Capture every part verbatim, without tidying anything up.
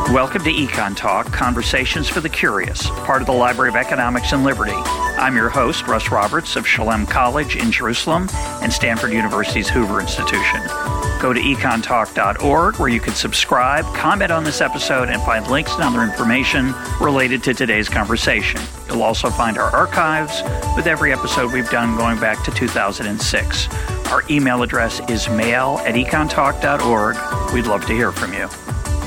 Welcome to Econ Talk, Conversations for the Curious, part of the Library of Economics and Liberty. I'm your host, Russ Roberts of Shalem College in Jerusalem and Stanford University's Hoover Institution. Go to econ talk dot org where you can subscribe, comment on this episode, and find links and other information related to today's conversation. You'll also find our archives with every episode we've done going back to two thousand six. Our email address is mail at econ talk dot org. We'd love to hear from you.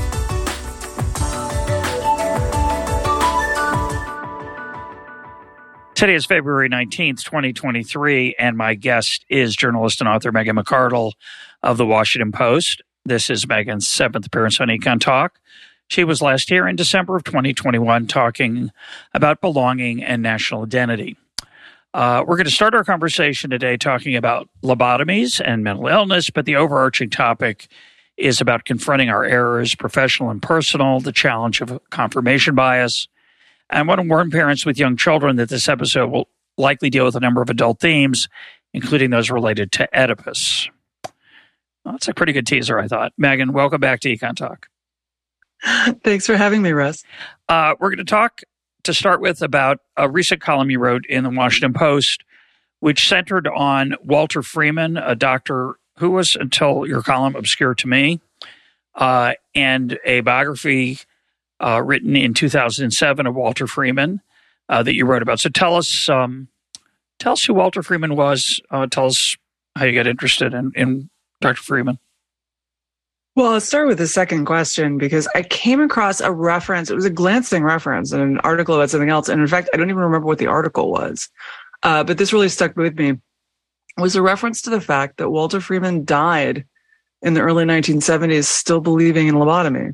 Today is February nineteenth, twenty twenty-three, and my guest is journalist and author Megan McArdle of The Washington Post. This is Megan's seventh appearance on Econ Talk. She was last here in December of twenty twenty-one talking about belonging and national identity. Uh, we're going to start our conversation today talking about lobotomies and mental illness, but the overarching topic is about confronting our errors, professional and personal, the challenge of confirmation bias. I want to warn parents with young children that this episode will likely deal with a number of adult themes, including those related to Oedipus. Well, that's a pretty good teaser, I thought. Megan, welcome back to Econ Talk. Thanks for having me, Russ. Uh, we're going to talk, to start with, about a recent column you wrote in the Washington Post, which centered on Walter Freeman, a doctor who was, until your column, obscure to me, uh, and a biography Uh, written in two thousand seven of Walter Freeman uh, that you wrote about. So tell us, um, tell us who Walter Freeman was. Uh, tell us how you got interested in, in Doctor Freeman. Well, let's start with the second question, because I came across a reference. It was a glancing reference in an article about something else. And in fact, I don't even remember what the article was. Uh, but this really stuck with me. It was a reference to the fact that Walter Freeman died in the early nineteen seventies still believing in lobotomy.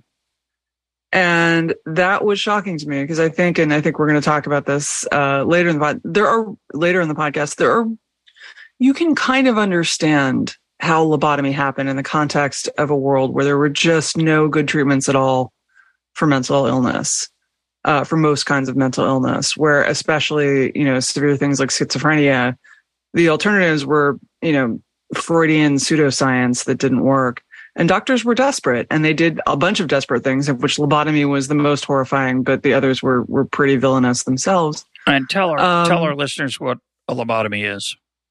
And that was shocking to me because I think, and I think we're going to talk about this uh, later in the pod, there are later in the podcast, there are, you can kind of understand how lobotomy happened in the context of a world where there were just no good treatments at all for mental illness, uh, for most kinds of mental illness, where especially, you know, severe things like schizophrenia, the alternatives were, you know, Freudian pseudoscience that didn't work. And doctors were desperate, and they did a bunch of desperate things, of which lobotomy was the most horrifying, but the others were were pretty villainous themselves. And tell our um, tell our listeners what a lobotomy is.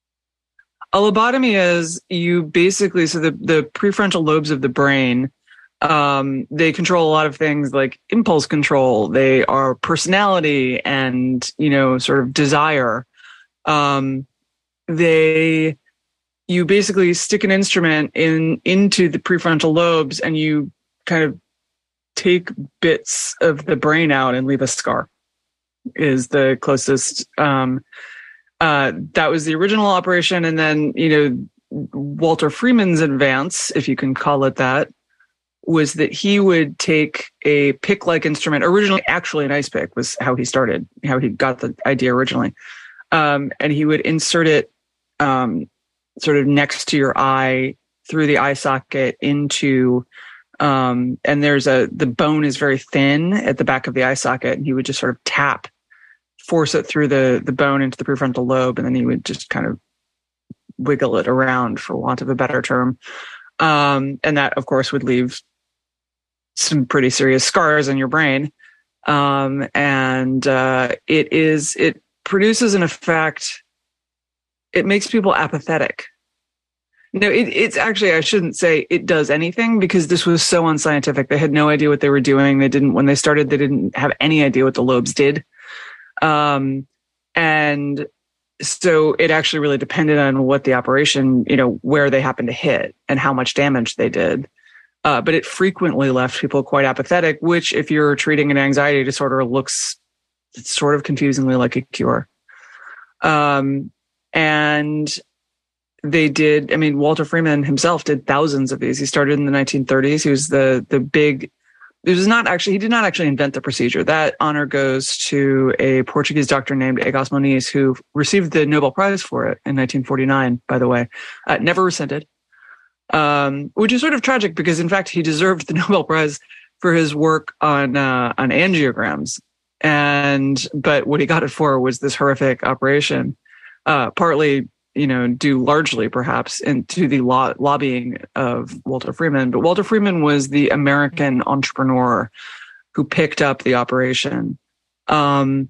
A lobotomy is you basically, so the, the prefrontal lobes of the brain, um, they control a lot of things like impulse control. They are personality and, you know, sort of desire. Um, they... You basically stick an instrument in into the prefrontal lobes and you kind of take bits of the brain out and leave a scar is the closest. Um, uh, that was the original operation. And then, you know, Walter Freeman's advance, if you can call it that, was that he would take a pick-like instrument, originally actually an ice pick was how he started, how he got the idea originally. Um, and he would insert it um, sort of next to your eye through the eye socket into, um, and there's a, the bone is very thin at the back of the eye socket. And he would just sort of tap, force it through the, the bone into the prefrontal lobe. And then he would just kind of wiggle it around, for want of a better term. Um, and that of course would leave some pretty serious scars in your brain. Um, and, uh, it is, it produces an effect. It makes people apathetic. No, it, it's actually, I shouldn't say it does anything, because this was so unscientific. They had no idea what they were doing. They didn't, when they started, they didn't have any idea what the lobes did. Um, and so it actually really depended on what the operation, you know, where they happened to hit and how much damage they did. Uh, but it frequently left people quite apathetic, which if you're treating an anxiety disorder looks sort of confusingly like a cure. Um, And they did, I mean, Walter Freeman himself did thousands of these. He started in the nineteen thirties. He was the the big, it was not actually, he did not actually invent the procedure. That honor goes to a Portuguese doctor named Egas Moniz, who received the Nobel Prize for it in nineteen forty-nine, by the way. Uh, never rescinded, um, which is sort of tragic because, in fact, he deserved the Nobel Prize for his work on uh, on angiograms. And, but what he got it for was this horrific operation. Uh, partly, you know, due largely perhaps into the lo- lobbying of Walter Freeman. But Walter Freeman was the American entrepreneur who picked up the operation. Um,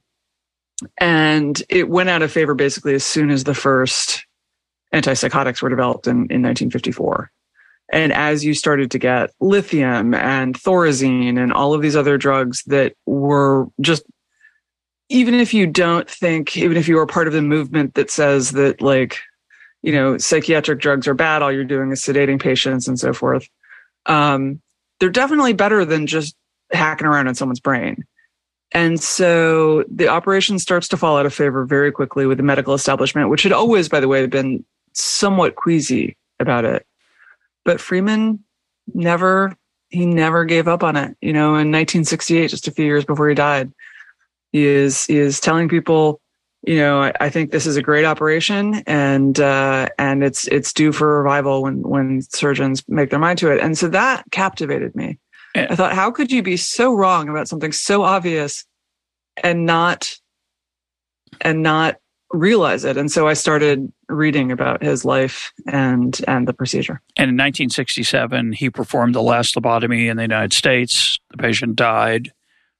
and it went out of favor basically as soon as the first antipsychotics were developed in, in nineteen fifty-four. And as you started to get lithium and Thorazine and all of these other drugs that were just, even if you don't think, even if you are part of the movement that says that, like, you know, psychiatric drugs are bad, all you're doing is sedating patients and so forth, um, they're definitely better than just hacking around in someone's brain. And so the operation starts to fall out of favor very quickly with the medical establishment, which had always, by the way, been somewhat queasy about it. But Freeman never, he never gave up on it. You know, in nineteen sixty-eight, just a few years before he died, he is, he is telling people, you know, I, I think this is a great operation, and uh, and it's it's due for revival when when surgeons make their mind to it. And so that captivated me. Yeah. I thought, how could you be so wrong about something so obvious and not and not realize it? And so I started reading about his life and and the procedure. And in nineteen sixty-seven, he performed the last lobotomy in the United States. The patient died.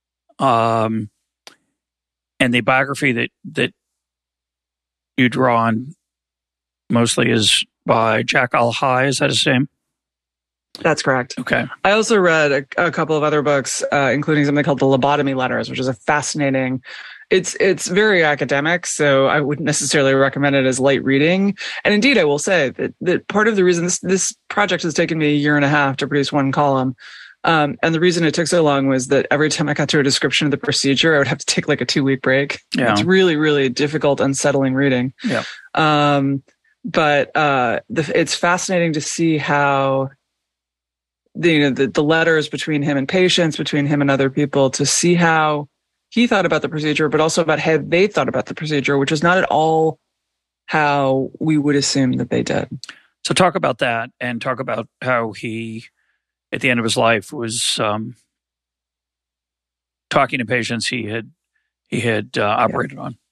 Um, and the biography that that you draw on mostly is by Jack Al-Hai. Is that his name? That's correct. Okay. I also read a, a couple of other books, uh, including something called The Lobotomy Letters, which is a fascinating. It's it's very academic, so I wouldn't necessarily recommend it as light reading. And indeed, I will say that, that part of the reason this this project has taken me a year and a half to produce one column, um, and the reason it took so long was that every time I got to a description of the procedure, I would have to take like a two week break. Yeah. It's really, really difficult, unsettling reading. Yeah. Um, but uh, the, it's fascinating to see how the, you know, the the letters between him and patients, between him and other people, to see how he thought about the procedure, but also about how they thought about the procedure, which is not at all how we would assume that they did. So talk about that, and talk about how he, at the end of his life, was um, talking to patients he had he had uh, operated yeah. on.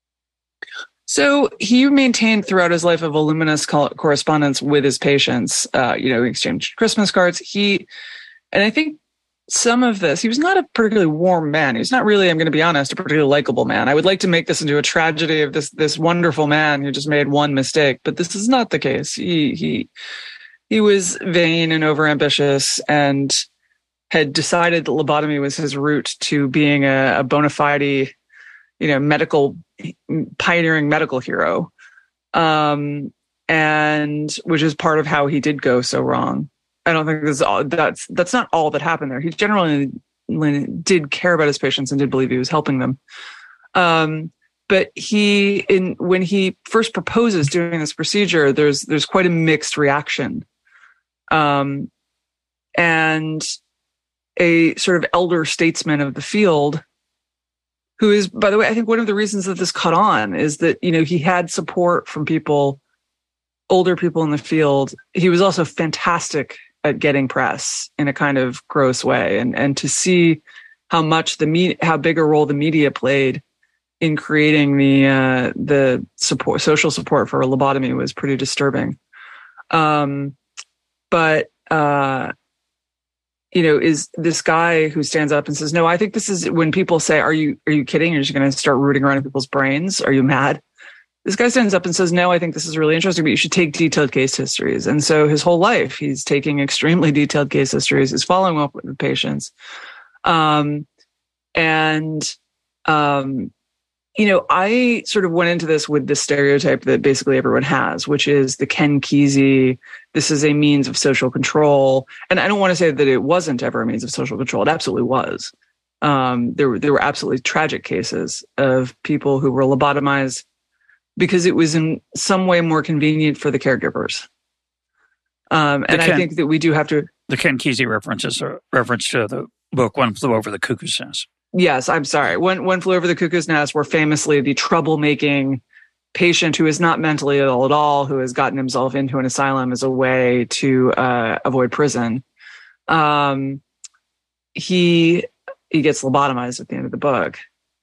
So he maintained throughout his life a voluminous co- correspondence with his patients. Uh, you know, he exchanged Christmas cards. He, and I think some of this, he was not a particularly warm man. He was not really, I'm going to be honest, a particularly likable man. I would like to make this into a tragedy of this this wonderful man who just made one mistake, but this is not the case. He he he was vain and overambitious, and had decided that lobotomy was his route to being a, a bona fide, you know, medical pioneering medical hero, um, and which is part of how he did go so wrong. I don't think that's all, that's that's not all that happened there. He generally did care about his patients and did believe he was helping them. Um, but he, in when he first proposes doing this procedure, there's there's quite a mixed reaction, um, and a sort of elder statesman of the field, who is, by the way, I think one of the reasons that this caught on is that, you know, he had support from people, older people in the field. He was also fantastic at getting press in a kind of gross way, and and to see how much the me- how big a role the media played in creating the uh, the support, social support for a lobotomy was pretty disturbing. Um, but uh, you know, is this guy who stands up and says, "No, I think this is," when people say, "Are you are you kidding? You're just going to start rooting around in people's brains? Are you mad?" This guy stands up and says, "No, I think this is really interesting, but you should take detailed case histories." And so his whole life, he's taking extremely detailed case histories. He's following up with the patients. Um, and, um, you know, I sort of went into this with the stereotype that basically everyone has, which is the Ken Kesey, this is a means of social control. And I don't want to say that it wasn't ever a means of social control. It absolutely was. Um, there were, there were absolutely tragic cases of people who were lobotomized because it was in some way more convenient for the caregivers. Um, and Ken, I think that we do have to... The Ken Kesey reference is a reference to the book One Flew Over the Cuckoo's Nest. Yes, I'm sorry. One, One Flew Over the Cuckoo's Nest, were famously the troublemaking patient who is not mentally ill at all, who has gotten himself into an asylum as a way to uh, avoid prison. Um, he he gets lobotomized at the end of the book.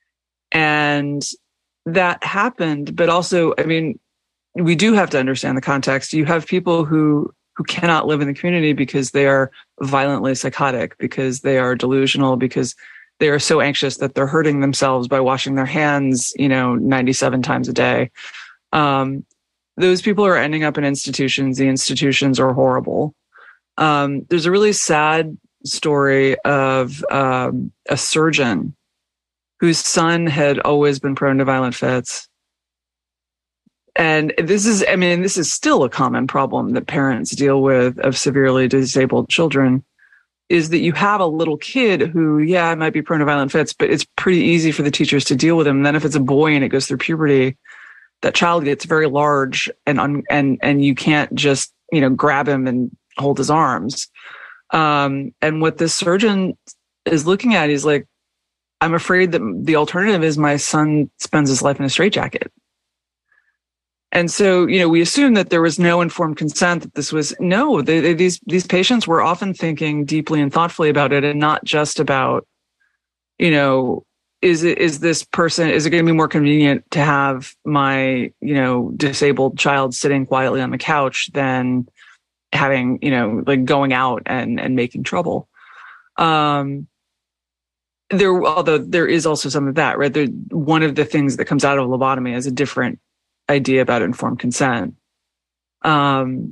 And that happened, but also, I mean, we do have to understand the context. You have people who who cannot live in the community because they are violently psychotic, because they are delusional, because they are so anxious that they're hurting themselves by washing their hands, you know, ninety-seven times a day. Um, those people are ending up in institutions. The institutions are horrible. Um, there's a really sad story of um, a surgeon whose son had always been prone to violent fits. And this is, I mean, this is still a common problem that parents deal with of severely disabled children, is that you have a little kid who, yeah, might be prone to violent fits, but it's pretty easy for the teachers to deal with him. And then if it's a boy and it goes through puberty, that child gets very large and, un, and, and you can't just, you know, grab him and hold his arms. Um, and what this surgeon is looking at, he's like, I'm afraid that the alternative is my son spends his life in a straitjacket. And so, you know, we assume that there was no informed consent, that this was, no, they, they, these, these patients were often thinking deeply and thoughtfully about it, and not just about, you know, is it, is this person, is it going to be more convenient to have my, you know, disabled child sitting quietly on the couch than having, you know, like going out and, and making trouble? Um, there, although there is also some of that, right? There, one of the things that comes out of lobotomy is a different idea about informed consent. Um,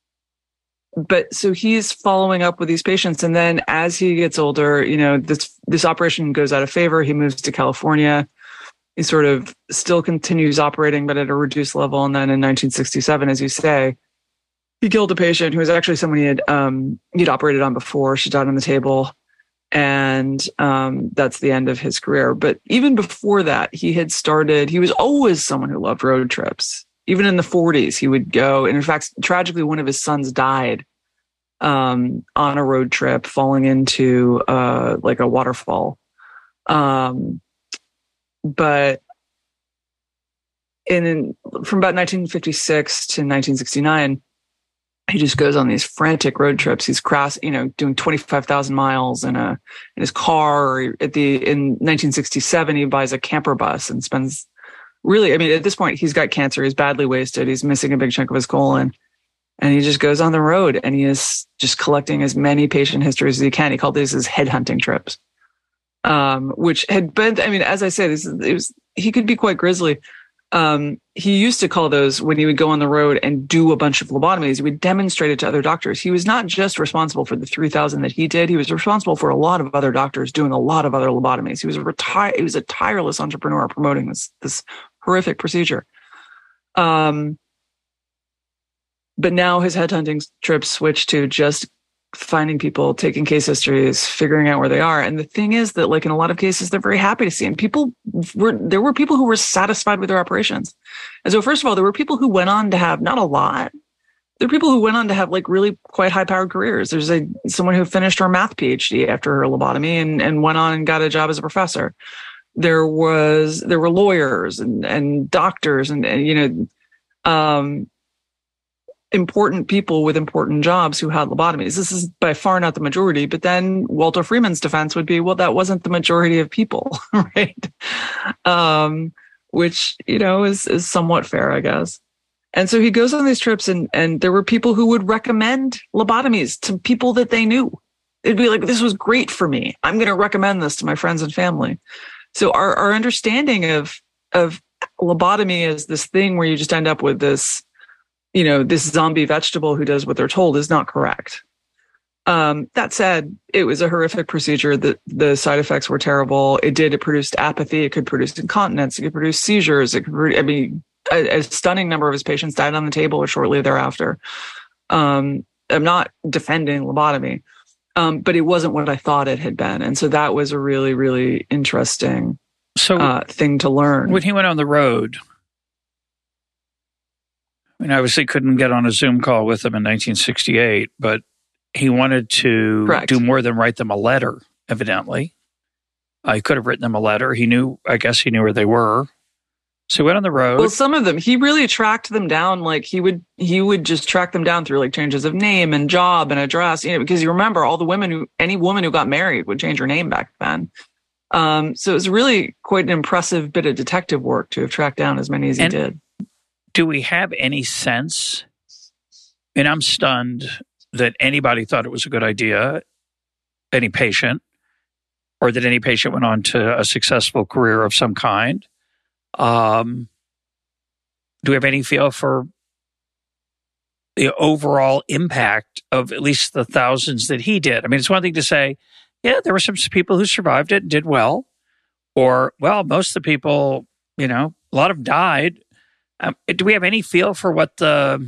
but so he's following up with these patients. And then as he gets older, you know, this, this operation goes out of favor. He moves to California. He sort of still continues operating, but at a reduced level. And then in nineteen sixty-seven, as you say, he killed a patient who was actually someone he had, um, he'd operated on before. She died on the table. And um, that's the end of his career. But even before that, he had started, he was always someone who loved road trips. Even in the forties, he would go. And in fact, tragically, one of his sons died um, on a road trip, falling into uh, like a waterfall. Um, but in, in from about nineteen fifty-six to nineteen sixty-nine, he just goes on these frantic road trips. He's cross, you know, doing twenty-five thousand miles in a, in his car. Or at the, in nineteen sixty-seven, he buys a camper bus and spends really, I mean, at this point, he's got cancer. He's badly wasted. He's missing a big chunk of his colon, and he just goes on the road and he is just collecting as many patient histories as he can. He called these his headhunting trips, um, which had been, I mean, as I said, this, it was, he could be quite grisly. Um, he used to call those, when he would go on the road and do a bunch of lobotomies, he would demonstrate it to other doctors. He was not just responsible for the three thousand that he did. He was responsible for a lot of other doctors doing a lot of other lobotomies. He was a reti- he was a tireless entrepreneur promoting this, this horrific procedure. Um, but now his headhunting trips switched to just finding people, taking case histories, figuring out where they are. And the thing is that, like, in a lot of cases, they're very happy to see him. People were, there were people who were satisfied with their operations. And so, first of all, there were people who went on to have, not a lot, there were people who went on to have like really quite high powered careers. There's a, someone who finished her math PhD after her lobotomy and, and went on and got a job as a professor. There was, there were lawyers and, and doctors and, and, you know, um, important people with important jobs who had lobotomies. This is by far not the majority, but then Walter Freeman's defense would be, well, that wasn't the majority of people, right? Um, which, you know, is, is somewhat fair, I guess. And so he goes on these trips, and, and there were people who would recommend lobotomies to people that they knew. It'd be like, this was great for me. I'm going to recommend this to my friends and family. So our, our understanding of, of lobotomy as this thing where you just end up with this, you know, this zombie vegetable who does what they're told is not correct. Um, that said, it was a horrific procedure. The, the side effects were terrible. It did, it produced apathy. It could produce incontinence. It could produce seizures. It could, I mean, a, a stunning number of his patients died on the table or shortly thereafter. Um, I'm not defending lobotomy, um, but it wasn't what I thought it had been. And so that was a really, really interesting so uh, thing to learn. When he went on the road, I mean, obviously couldn't get on a Zoom call with them in nineteen sixty-eight, but he wanted to Correct. do more than write them a letter, evidently. Uh, he could have written them a letter. He knew, I guess he knew where they were. So he went on the road. Well, some of them, he really tracked them down. Like he would, he would just track them down through like changes of name and job and address, you know, because you remember all the women who, any woman who got married would change her name back then. Um, so it was really quite an impressive bit of detective work to have tracked down as many as he and did. Do we have any sense And I'm stunned that anybody thought it was a good idea, any patient, or that any patient went on to a successful career of some kind. Um, do we have any feel for the overall impact of at least the thousands that he did? I mean, it's one thing to say, yeah, there were some people who survived it and did well. Or, well, most of the people, you know, a lot of them died. Um, do we have any feel for what the,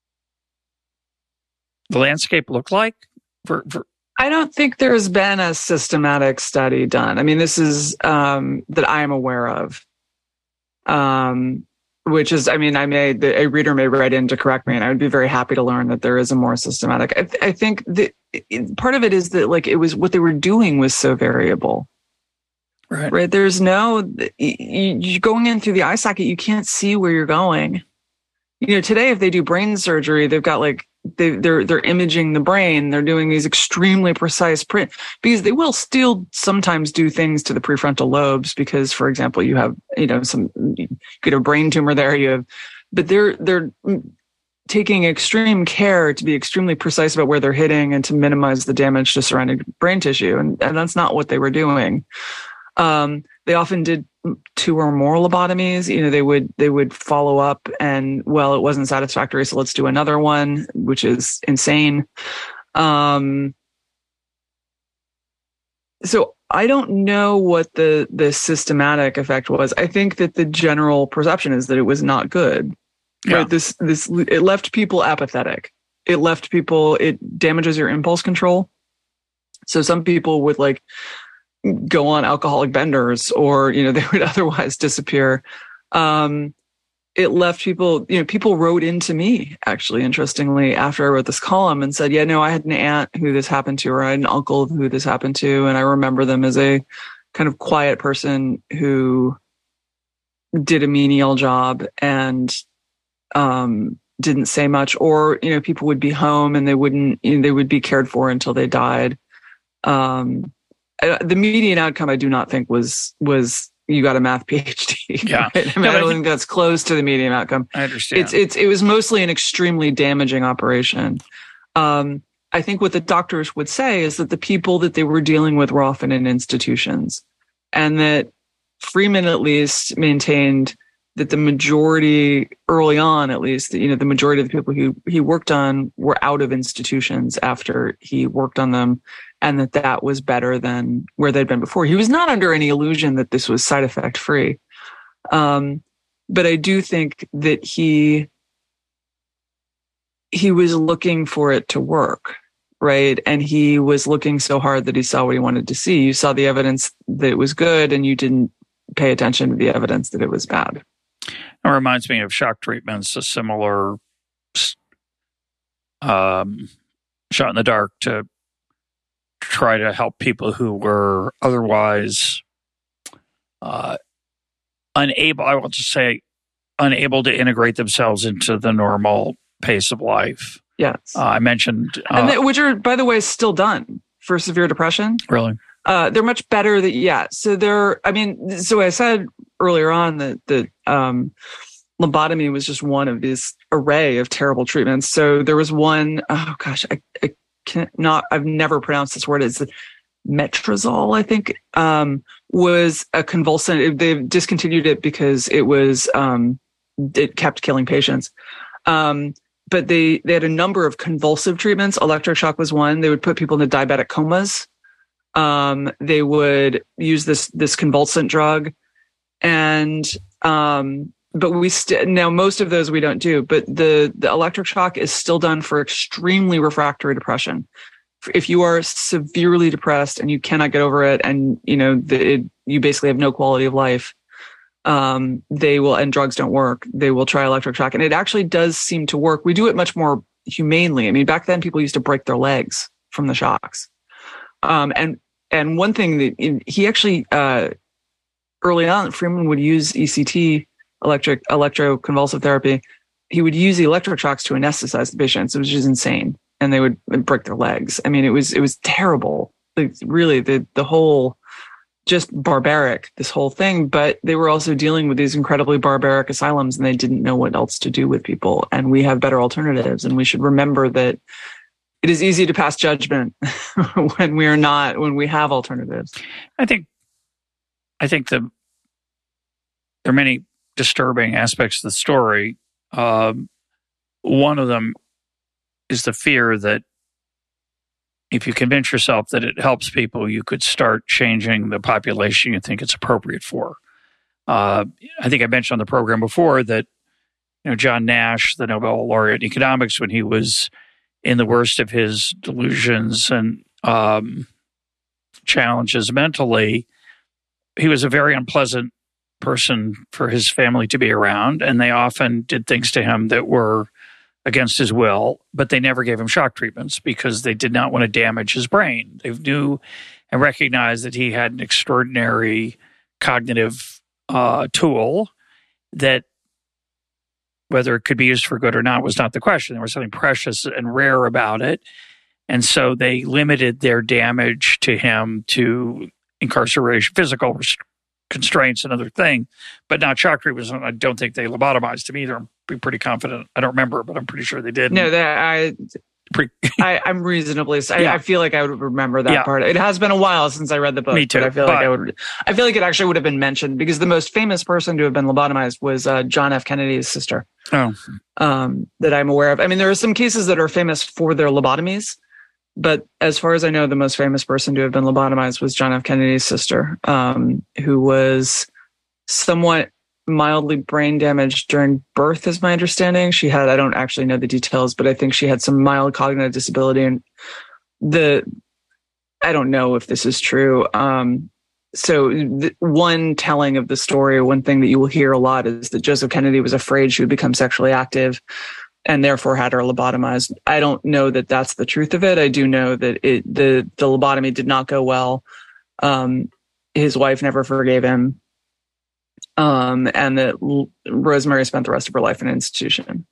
the landscape looked like? For, for I don't think there's been a systematic study done. I mean, this is um, that I am aware of. Um, which is, I mean, I may, the, a reader may write in to correct me, and I would be very happy to learn that there is a more systematic. I, th- I think that it, part of it is that, like, it was what they were doing was so variable. Right. Right. There's no, you, you're going in through the eye socket, you can't see where you're going. You know, today, if they do brain surgery, they've got like, they, they're, they're imaging the brain. They're doing these extremely precise print, because they will still sometimes do things to the prefrontal lobes because, for example, you have, you know, some, you could have a brain tumor there, you have, but they're, they're taking extreme care to be extremely precise about where they're hitting and to minimize the damage to surrounding brain tissue. And, and that's not what they were doing. Um, they often did two or more lobotomies. You know, they would, they would follow up and, well, it wasn't satisfactory, so let's do another one, which is insane. Um, so I don't know what the, the systematic effect was. I think that the general perception is that it was not good. Yeah. Right? This, this, it left people apathetic. It left people, it damages your impulse control. So some people would like, go on alcoholic benders, or, you know, they would otherwise disappear. Um, it left people, you know, people wrote into me, actually, interestingly, after I wrote this column and said, yeah, no, I had an aunt who this happened to, or I had an uncle who this happened to. And I remember them as a kind of quiet person who did a menial job and, um, didn't say much, or, you know, people would be home and they wouldn't, you know, they would be cared for until they died. Um, The median outcome, I do not think was was you got a math PhD. Yeah, right? I, mean, no, I don't I think that's close to the median outcome. I understand. It's it's it was mostly an extremely damaging operation. Um, I think what the doctors would say is that the people that they were dealing with were often in institutions, and that Freeman at least maintained that the majority, early on at least, you know, the majority of the people who he worked on were out of institutions after he worked on them, and that that was better than where they'd been before. He was not under any illusion that this was side effect free. Um, but I do think that he, he was looking for it to work, right? And he was looking so hard that he saw what he wanted to see. You saw the evidence that it was good, and you didn't pay attention to the evidence that it was bad. It reminds me of shock treatments, a similar um, shot in the dark to try to help people who were otherwise uh, unable, I will just say, unable to integrate themselves into the normal pace of life. Yes. Uh, I mentioned... Uh, and they, which are, by the way, still done for severe depression. Really? Uh, they're much better that, yeah. So they're, I mean, so I said earlier on that, that, um, lobotomy was just one of this array of terrible treatments. So there was one, oh gosh, I, I can't not, I've never pronounced this word. It's metrazole, I think, um, was a convulsant. They've discontinued it because it was, um, it kept killing patients. Um, but they, they had a number of convulsive treatments. Electroshock was one. They would put people into diabetic comas. Um, they would use this, this convulsant drug. And, um, but we still, now most of those we don't do, but the, the electric shock is still done for extremely refractory depression. If you are severely depressed and you cannot get over it, and, you know, the, it, you basically have no quality of life, um, they will, and drugs don't work, they will try electric shock. And it actually does seem to work. We do it much more humanely. I mean, back then people used to break their legs from the shocks. Um, and, and one thing that he actually, uh, early on, Freeman would use E C T, electric, electroconvulsive therapy. He would use the electric shocks to anesthetize the patients. It was just insane. And they would break their legs. I mean, it was, it was terrible. Like, really, the, the whole, just barbaric, this whole thing. But they were also dealing with these incredibly barbaric asylums, and they didn't know what else to do with people. And we have better alternatives. And we should remember that it is easy to pass judgment when we are not, when we have alternatives. I think, I think the, there are many disturbing aspects of the story. Um, one of them is the fear that if you convince yourself that it helps people, you could start changing the population you think it's appropriate for. Uh, I think I mentioned on the program before that, you know, John Nash, the Nobel laureate in economics, when he was in the worst of his delusions and um, challenges mentally, he was a very unpleasant person for his family to be around, and they often did things to him that were against his will, but they never gave him shock treatments because they did not want to damage his brain. They knew and recognized that he had an extraordinary cognitive uh, tool that, whether it could be used for good or not, was not the question. There was something precious and rare about it. And so they limited their damage to him to incarceration, physical constraints, and other thing, but not shock treatments. I don't think they lobotomized him either. I'm pretty confident. I don't remember, but I'm pretty sure they did. No, that I, pretty, I I'm reasonably. I, yeah. I feel like I would remember that yeah. part. It has been a while since I read the book. Me too. But I feel but, like I would. I feel like it actually would have been mentioned because the most famous person to have been lobotomized was uh, John F. Kennedy's sister. Oh, um, that I'm aware of. I mean, there are some cases that are famous for their lobotomies, but as far as I know, the most famous person to have been lobotomized was John F. Kennedy's sister, um, who was somewhat mildly brain damaged during birth, is my understanding. She had, I don't actually know the details, but I think she had some mild cognitive disability. And the, I don't know if this is true. Um, so the, one telling of the story, one thing that you will hear a lot is that Joseph Kennedy was afraid she would become sexually active and therefore had her lobotomized. I don't know that that's the truth of it. I do know that it, the, the lobotomy did not go well. Um, his wife never forgave him. Um, and that L- Rosemary spent the rest of her life in an institution.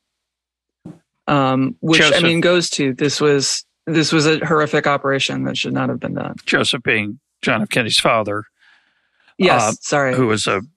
Um, which Joseph, I mean, goes to, this was, this was a horrific operation that should not have been done. Joseph being John F. Kennedy's father. Yes. Uh, sorry. Who was a,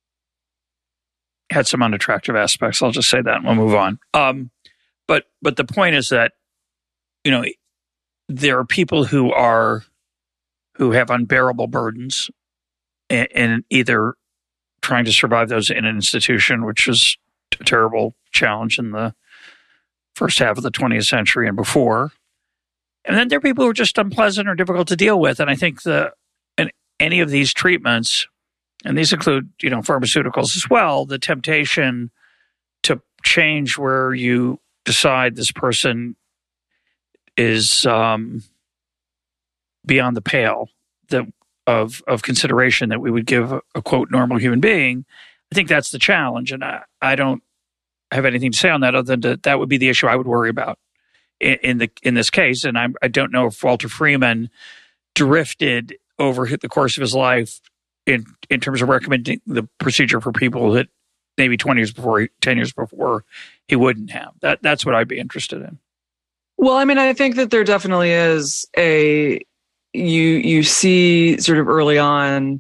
had some unattractive aspects. I'll just say that and we'll move on. Um, but, but the point is that, you know, there are people who are, who have unbearable burdens and, and either trying to survive those in an institution, which was a terrible challenge in the first half of the twentieth century and before. And then there are people who are just unpleasant or difficult to deal with. And I think the, in any of these treatments, and these include, you know, pharmaceuticals as well, the temptation to change where you decide this person is um, beyond the pale that of of consideration that we would give a, a quote normal human being. I think that's the challenge, and I, I don't have anything to say on that other than to, that would be the issue I would worry about in, in the in this case. And I'm, I don't know if Walter Freeman drifted over the course of his life in in terms of recommending the procedure for people that maybe twenty years before, ten years before, he wouldn't have. That that's what I'd be interested in. Well, I mean, I think that there definitely is a. You you see sort of early on,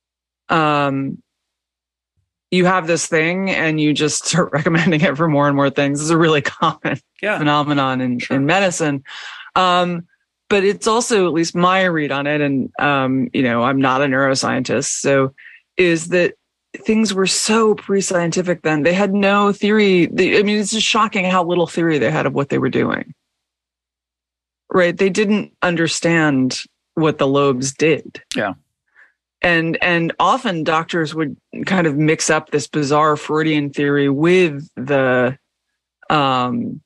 um, you have this thing and you just start recommending it for more and more things. It's a really common yeah. phenomenon in, sure. in medicine. Um, but it's also, at least my read on it, and, um, you know, I'm not a neuroscientist, so is that things were so pre-scientific then. They had no theory. They, I mean, it's just shocking how little theory they had of what they were doing. Right? They didn't understand what the lobes did. Yeah. And and often doctors would kind of mix up this bizarre Freudian theory with the, um,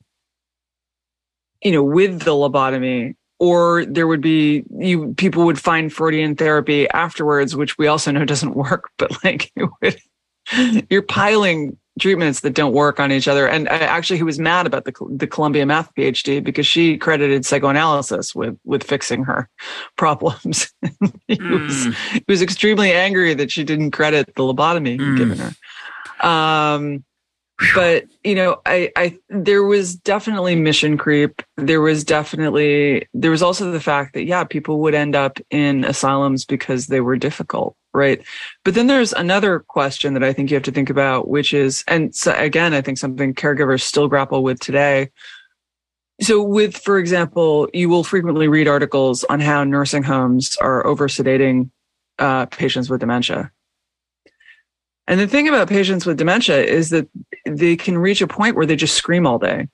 you know, with the lobotomy, or there would be you people would find Freudian therapy afterwards, which we also know doesn't work. But like, it would, you're piling treatments that don't work on each other. And actually, he was mad about the the Columbia Math PhD because she credited psychoanalysis with with fixing her problems. he, mm. was, he was extremely angry that she didn't credit the lobotomy mm. given her. Um, But, you know, I, I, there was definitely mission creep. There was definitely, there was also the fact that, yeah, people would end up in asylums because they were difficult, right? But then there's another question that I think you have to think about, which is, and so again, I think something caregivers still grapple with today. So with, for example, you will frequently read articles on how nursing homes are over sedating uh, patients with dementia. And the thing about patients with dementia is that they can reach a point where they just scream all day.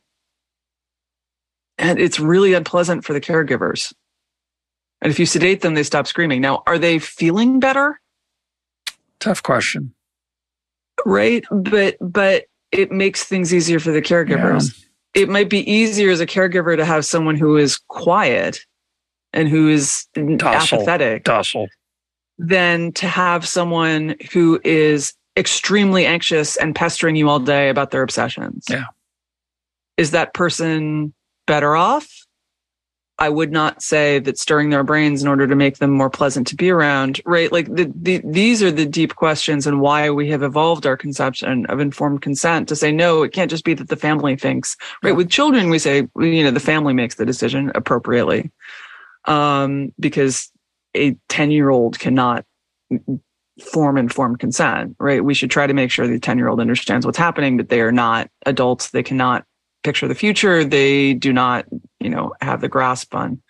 And it's really unpleasant for the caregivers. And if you sedate them, they stop screaming. Now, are they feeling better? Tough question. Right? But but it makes things easier for the caregivers. Yeah. It might be easier as a caregiver to have someone who is quiet and who is docile, apathetic. Docile. Than to have someone who is extremely anxious and pestering you all day about their obsessions. Yeah. Is that person better off? I would not say that stirring their brains in order to make them more pleasant to be around, right? Like the, the, these are the deep questions and why we have evolved our conception of informed consent to say, no, it can't just be that the family thinks, right? Yeah. With children, we say, you know, the family makes the decision appropriately. Um, because a ten year old cannot form informed consent, right? We should try to make sure the ten year old understands what's happening, but they are not adults. They cannot picture the future. They do not, you know, have the grasp on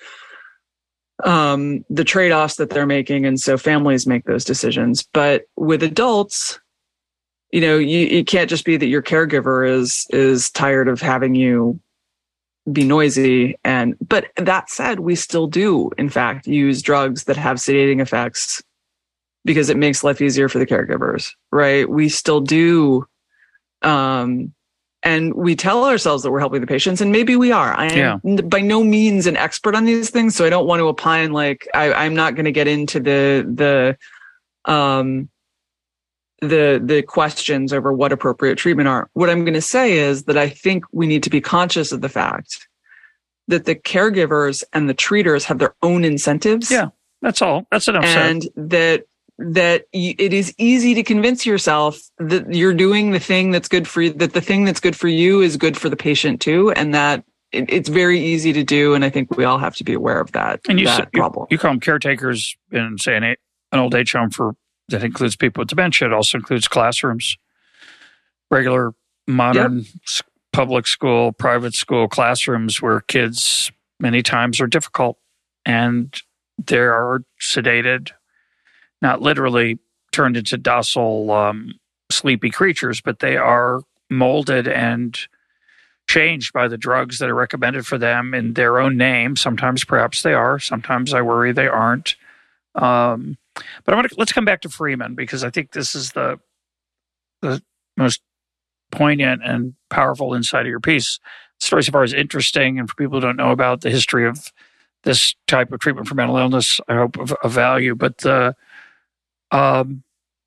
um, the trade-offs that they're making. And so families make those decisions. But with adults, you know, you, it can't just be that your caregiver is, is tired of having you be noisy. And, but that said, we still do, in fact, use drugs that have sedating effects because it makes life easier for the caregivers, right? We still do, um, and we tell ourselves that we're helping the patients, and maybe we are. I am yeah. by no means an expert on these things, so I don't want to opine. Like I, I'm not going to get into the the um, the the questions over what appropriate treatment are. What I'm going to say is that I think we need to be conscious of the fact that the caregivers and the treaters have their own incentives. Yeah, that's all. That's enough said. And that. that it is easy to convince yourself that you're doing the thing that's good for you, that the thing that's good for you is good for the patient too. And that it, it's very easy to do. And I think we all have to be aware of that, and you, that you, problem. You call them caretakers in, say, an, an old age home for that includes people with dementia. It also includes classrooms, regular modern yep. public school, private school classrooms where kids many times are difficult and they are sedated, not literally turned into docile, um, sleepy creatures, but they are molded and changed by the drugs that are recommended for them in their own name. Sometimes perhaps they are. Sometimes I worry they aren't. Um, but I'm gonna, let's come back to Freeman, because I think this is the the most poignant and powerful insight of your piece. The story so far is interesting, and for people who don't know about the history of this type of treatment for mental illness, I hope of, of value. But the Um,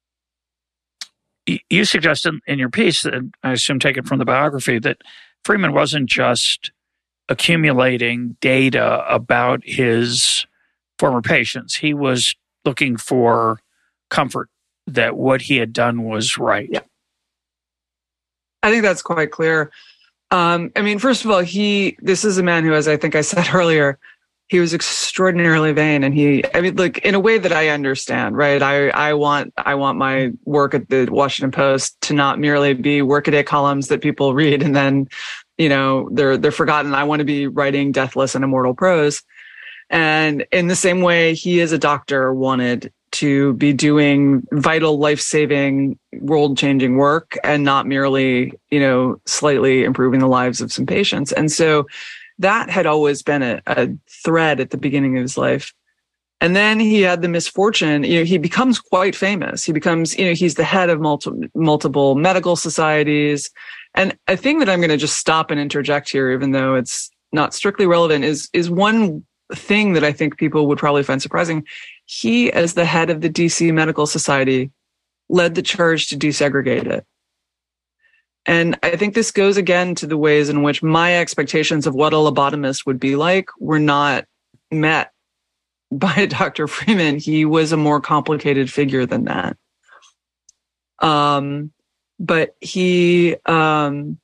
you suggest in, in your piece, that I assume taken from the biography, that Freeman wasn't just accumulating data about his former patients. He was looking for comfort that what he had done was right. Yeah. I think that's quite clear. Um, I mean, first of all, he, this is a man who, as I think I said earlier, he was extraordinarily vain, and he, I mean, like in a way that I understand, right? I, I want, I want my work at the Washington Post to not merely be workaday columns that people read and then, you know, they're, they're forgotten. I want to be writing deathless and immortal prose. And in the same way, he as a doctor wanted to be doing vital, life-saving, world-changing work and not merely, you know, slightly improving the lives of some patients. And so that had always been a, a thread at the beginning of his life. And then he had the misfortune, you know, he becomes quite famous. He becomes, you know, he's the head of multiple, multiple medical societies. And a thing that I'm going to just stop and interject here, even though it's not strictly relevant, is, is one thing that I think people would probably find surprising. He, as the head of the D C Medical Society, led the charge to desegregate it. And I think this goes again to the ways in which my expectations of what a lobotomist would be like were not met by Doctor Freeman. He was a more complicated figure than that. Um, but he um,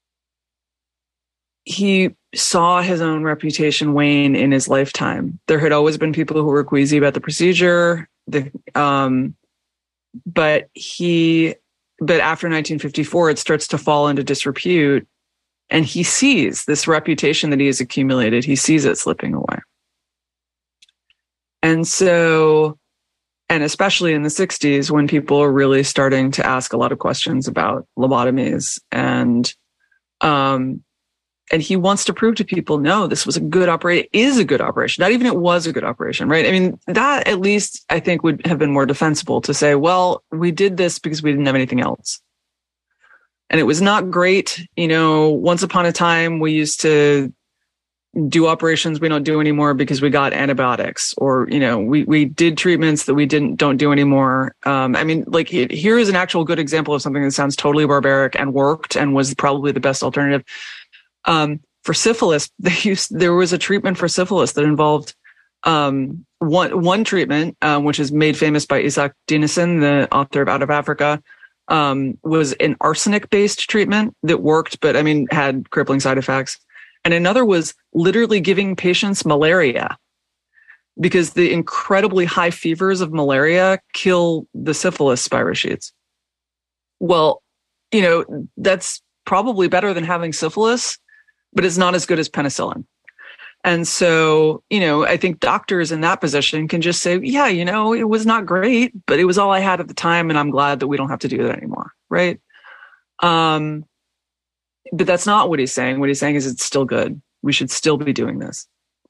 he saw his own reputation wane in his lifetime. There had always been people who were queasy about the procedure. The um, but he but after nineteen fifty-four, it starts to fall into disrepute, and he sees this reputation that he has accumulated. He sees it slipping away, and so. And especially in the sixties, when people are really starting to ask a lot of questions about lobotomies, and um, and he wants to prove to people, no, this was a good operation, is a good operation. Not even it was a good operation, right? I mean, that at least I think would have been more defensible to say, well, we did this because we didn't have anything else. And it was not great. You know, once upon a time, we used to do operations we don't do anymore because we got antibiotics, or, you know, we, we did treatments that we didn't, don't do anymore. Um, I mean, like it, here is an actual good example of something that sounds totally barbaric and worked and was probably the best alternative. Um, for syphilis, they used, there was a treatment for syphilis that involved, um, one, one treatment, um, which is made famous by Isaac Dinesen, the author of Out of Africa, um, was an arsenic based treatment that worked, but I mean, had crippling side effects. And another was literally giving patients malaria, because the incredibly high fevers of malaria kill the syphilis spirochetes. Well, you know, that's probably better than having syphilis, but it's not as good as penicillin. And so, you know, I think doctors in that position can just say, yeah, you know, it was not great, but it was all I had at the time, and I'm glad that we don't have to do that anymore, right? Um, But that's not what he's saying. What he's saying is it's still good. We should still be doing this.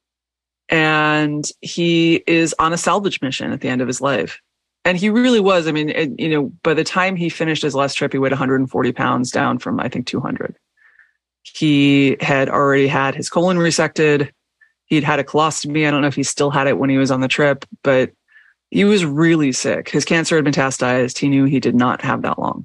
And he is on a salvage mission at the end of his life. And he really was. I mean, it, you know, by the time he finished his last trip, he weighed one hundred forty pounds, down from, I think, two hundred. He had already had his colon resected. He'd had a colostomy. I don't know if he still had it when he was on the trip, but he was really sick. His cancer had metastasized. He knew he did not have that long.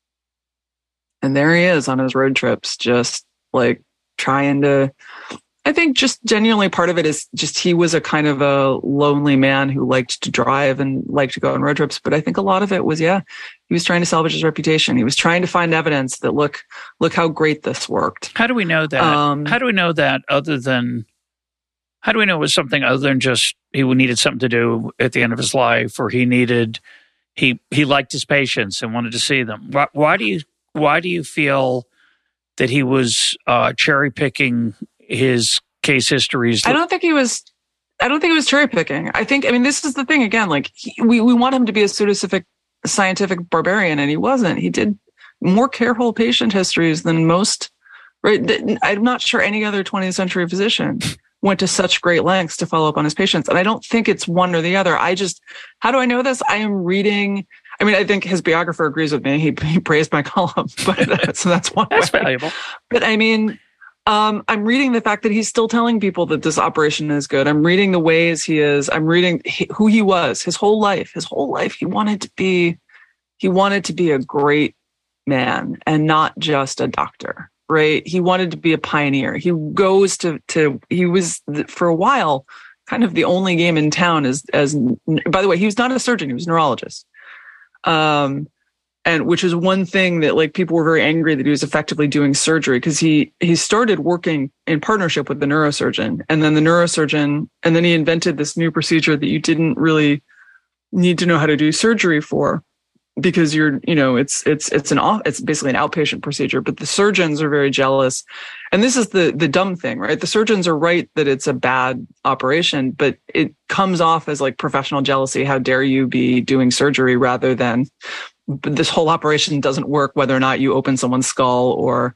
And there he is on his road trips, just like trying to, I think just genuinely part of it is just he was a kind of a lonely man who liked to drive and liked to go on road trips. But I think a lot of it was, yeah, he was trying to salvage his reputation. He was trying to find evidence that, look, look how great this worked. How do we know that? Um, how do we know that other than, how do we know it was something other than just he needed something to do at the end of his life, or he needed, he, he liked his patients and wanted to see them? Why, why do you, Why do you feel that he was uh, cherry picking his case histories? I don't think he was. I don't think he was cherry picking. I think. I mean, this is the thing again. Like he, we we want him to be a pseudoscientific scientific barbarian, and he wasn't. He did more careful patient histories than most. Right. I'm not sure any other twentieth century physician went to such great lengths to follow up on his patients, and I don't think it's one or the other. I just. How do I know this? I am reading. I mean, I think his biographer agrees with me. He, he praised my column, but uh, so that's one that's way. valuable. But I mean, um, I'm reading the fact that he's still telling people that this operation is good. I'm reading the ways he is. I'm reading he, who he was, his whole life. His whole life, he wanted to be, he wanted to be a great man and not just a doctor, right? He wanted to be a pioneer. He goes to to. He was for a while kind of the only game in town as as. By the way, he was not a surgeon. He was a neurologist. Um, and which is one thing that like people were very angry that he was effectively doing surgery, because he, he started working in partnership with the neurosurgeon, and then the neurosurgeon, and then he invented this new procedure that you didn't really need to know how to do surgery for, because you're, you know, it's, it's, it's an off, it's basically an outpatient procedure, but the surgeons are very jealous. And this is the, the dumb thing, right? The surgeons are right that it's a bad operation, but it comes off as like professional jealousy. How dare you be doing surgery rather than this whole operation doesn't work, whether or not you open someone's skull or,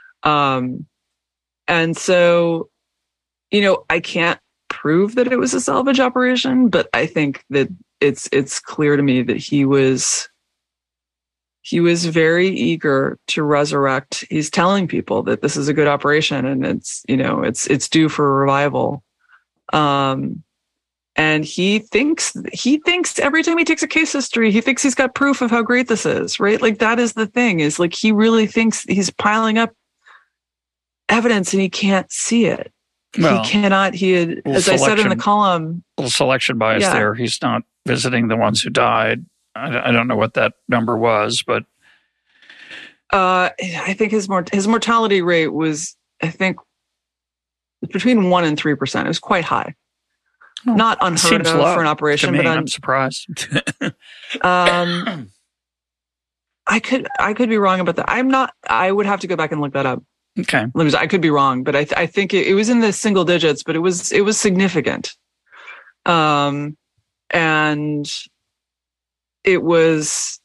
um, and so, you know, I can't prove that it was a salvage operation, but I think that it's, it's clear to me that he was, He was very eager to resurrect. He's telling people that this is a good operation and it's, you know, it's, it's due for a revival. Um, and he thinks, he thinks every time he takes a case history, he thinks he's got proof of how great this is, right? Like that is the thing, is like, he really thinks he's piling up evidence and he can't see it. Well, he cannot, he had, as I said in the column, a little selection bias yeah. there. He's not visiting the ones who died. I don't know what that number was, but Uh, I think his mort- his mortality rate was, I think, between one and three percent. It was quite high. Oh, not unheard of low for an operation, to me. but I'm, I'm surprised. um, I could I could be wrong about that. I'm not. I would have to go back and look that up. Okay, I could be wrong, but I th- I think it, it was in the single digits, but it was it was significant. Um, and it was.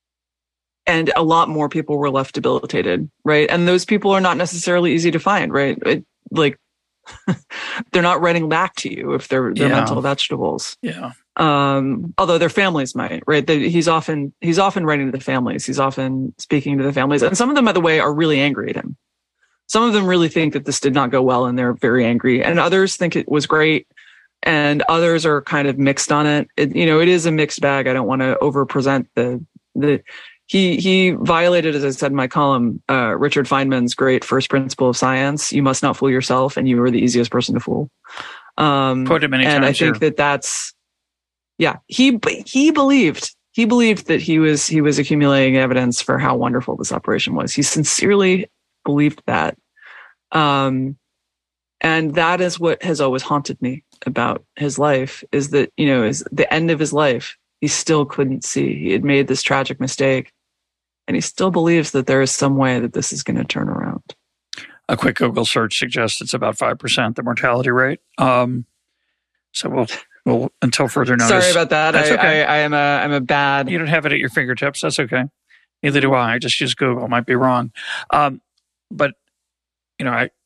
And a lot more people were left debilitated, right? And those people are not necessarily easy to find, right? It, like, they're not writing back to you if they're they're yeah. mental vegetables. Yeah. Um, although their families might, right? They, he's often he's often writing to the families. He's often speaking to the families, and some of them, by the way, are really angry at him. Some of them really think that this did not go well, and they're very angry. And others think it was great, and others are kind of mixed on it. it you know, it is a mixed bag. I don't want to overpresent the the. He he violated, as I said in my column, uh, Richard Feynman's great first principle of science. You must not fool yourself, and you are the easiest person to fool. Um, Quote it many and times I think here. that that's, yeah, he he believed he believed that he was he was accumulating evidence for how wonderful this operation was. He sincerely believed that, um, and that is what has always haunted me about his life. Is that, you know, is the end of his life, he still couldn't see. He had made this tragic mistake. And he still believes that there is some way that this is going to turn around. A quick Google search suggests it's about five percent, the mortality rate. Um, so we'll, we'll, until further notice. Sorry about that. That's I, okay. I, I am a, I'm a bad. You don't have it at your fingertips. That's okay. Neither do I. I just use Google. I might be wrong. Um, but, you know, I,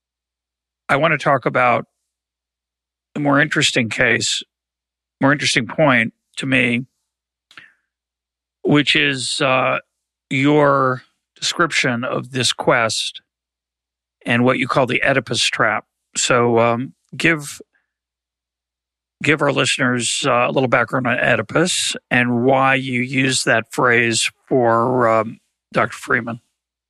I want to talk about the more interesting case, more interesting point to me, which is, uh, your description of this quest and what you call the Oedipus trap. So um, give give our listeners uh, a little background on Oedipus and why you use that phrase for um, Doctor Freeman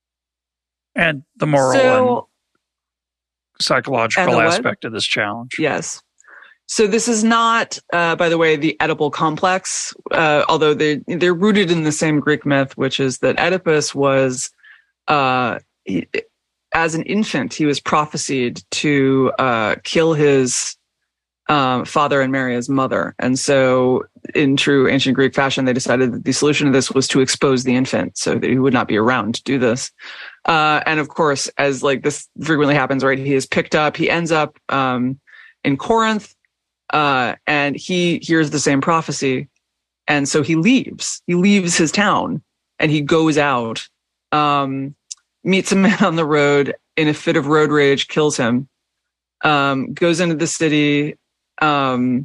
and the moral so, and psychological and aspect of this challenge. Yes. So this is not, uh, by the way, the Oedipal complex, uh, although they, they're rooted in the same Greek myth, which is that Oedipus was, uh, he, as an infant, he was prophesied to uh, kill his um, father and marry his mother. And so in true ancient Greek fashion, they decided that the solution to this was to expose the infant so that he would not be around to do this. Uh, and of course, as like this frequently happens, right, he is picked up, he ends up um, in Corinth. Uh, and he hears the same prophecy. And so he leaves. He leaves his town and he goes out, um, meets a man on the road in a fit of road rage, kills him, um, goes into the city, um,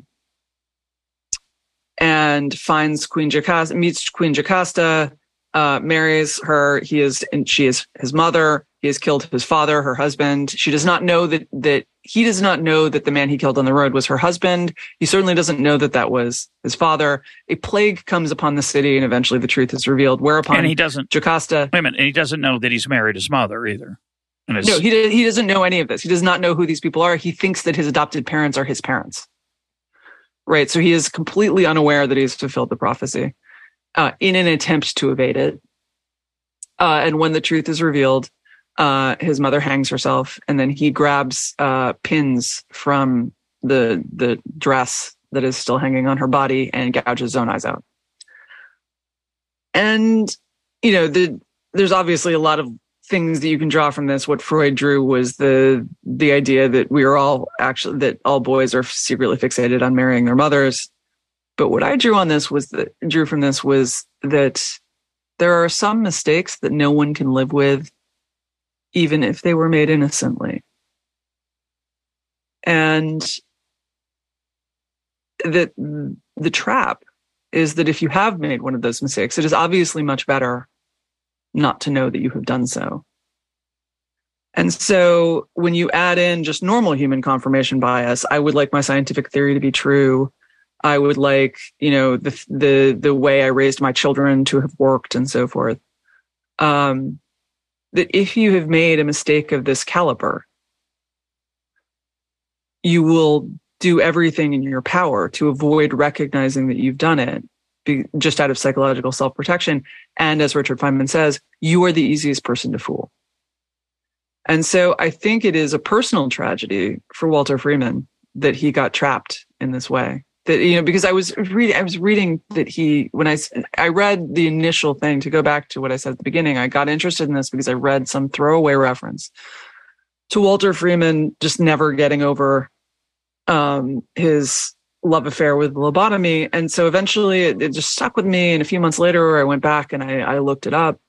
and finds Queen Jocasta, meets Queen Jocasta, uh, marries her. He is, and she is his mother. He has killed his father, her husband. She does not know that, that he does not know that the man he killed on the road was her husband. He certainly doesn't know that that was his father. A plague comes upon the city and eventually the truth is revealed. Whereupon and he doesn't, Jocasta. Wait a minute. And he doesn't know that he's married his mother either. And his, no, he, he doesn't know any of this. He does not know who these people are. He thinks that his adopted parents are his parents. Right. So he is completely unaware that he's fulfilled the prophecy uh, in an attempt to evade it. Uh, and when the truth is revealed, Uh, his mother hangs herself, and then he grabs uh, pins from the the dress that is still hanging on her body and gouges his own eyes out. And you know, the, there's obviously a lot of things that you can draw from this. What Freud drew was the the idea that we are all actually that all boys are secretly fixated on marrying their mothers. But what I drew on this was that drew from this was that there are some mistakes that no one can live with, even if they were made innocently. And that the trap is that if you have made one of those mistakes, it is obviously much better not to know that you have done so. And so when you add in just normal human confirmation bias, I would like my scientific theory to be true. I would like, you know, the the the way I raised my children to have worked and so forth. Um, that if you have made a mistake of this caliber, you will do everything in your power to avoid recognizing that you've done it be, just out of psychological self-protection. And as Richard Feynman says, you are the easiest person to fool. And so I think it is a personal tragedy for Walter Freeman that he got trapped in this way. That, you know, because I was reading, I was reading that he, when I, I read the initial thing, to go back to what I said at the beginning, I got interested in this because I read some throwaway reference to Walter Freeman just never getting over um, his love affair with lobotomy. And so eventually it, it just stuck with me. And a few months later, I went back and I, I looked it up.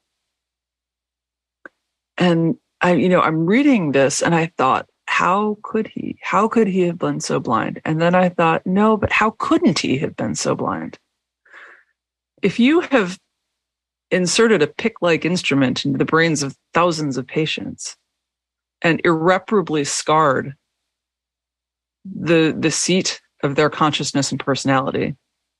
And I, you know, I'm reading this and I thought, how could he? How could he have been so blind? And then I thought, no, but how couldn't he have been so blind? If you have inserted a pick-like instrument into the brains of thousands of patients and irreparably scarred the, the seat of their consciousness and personality,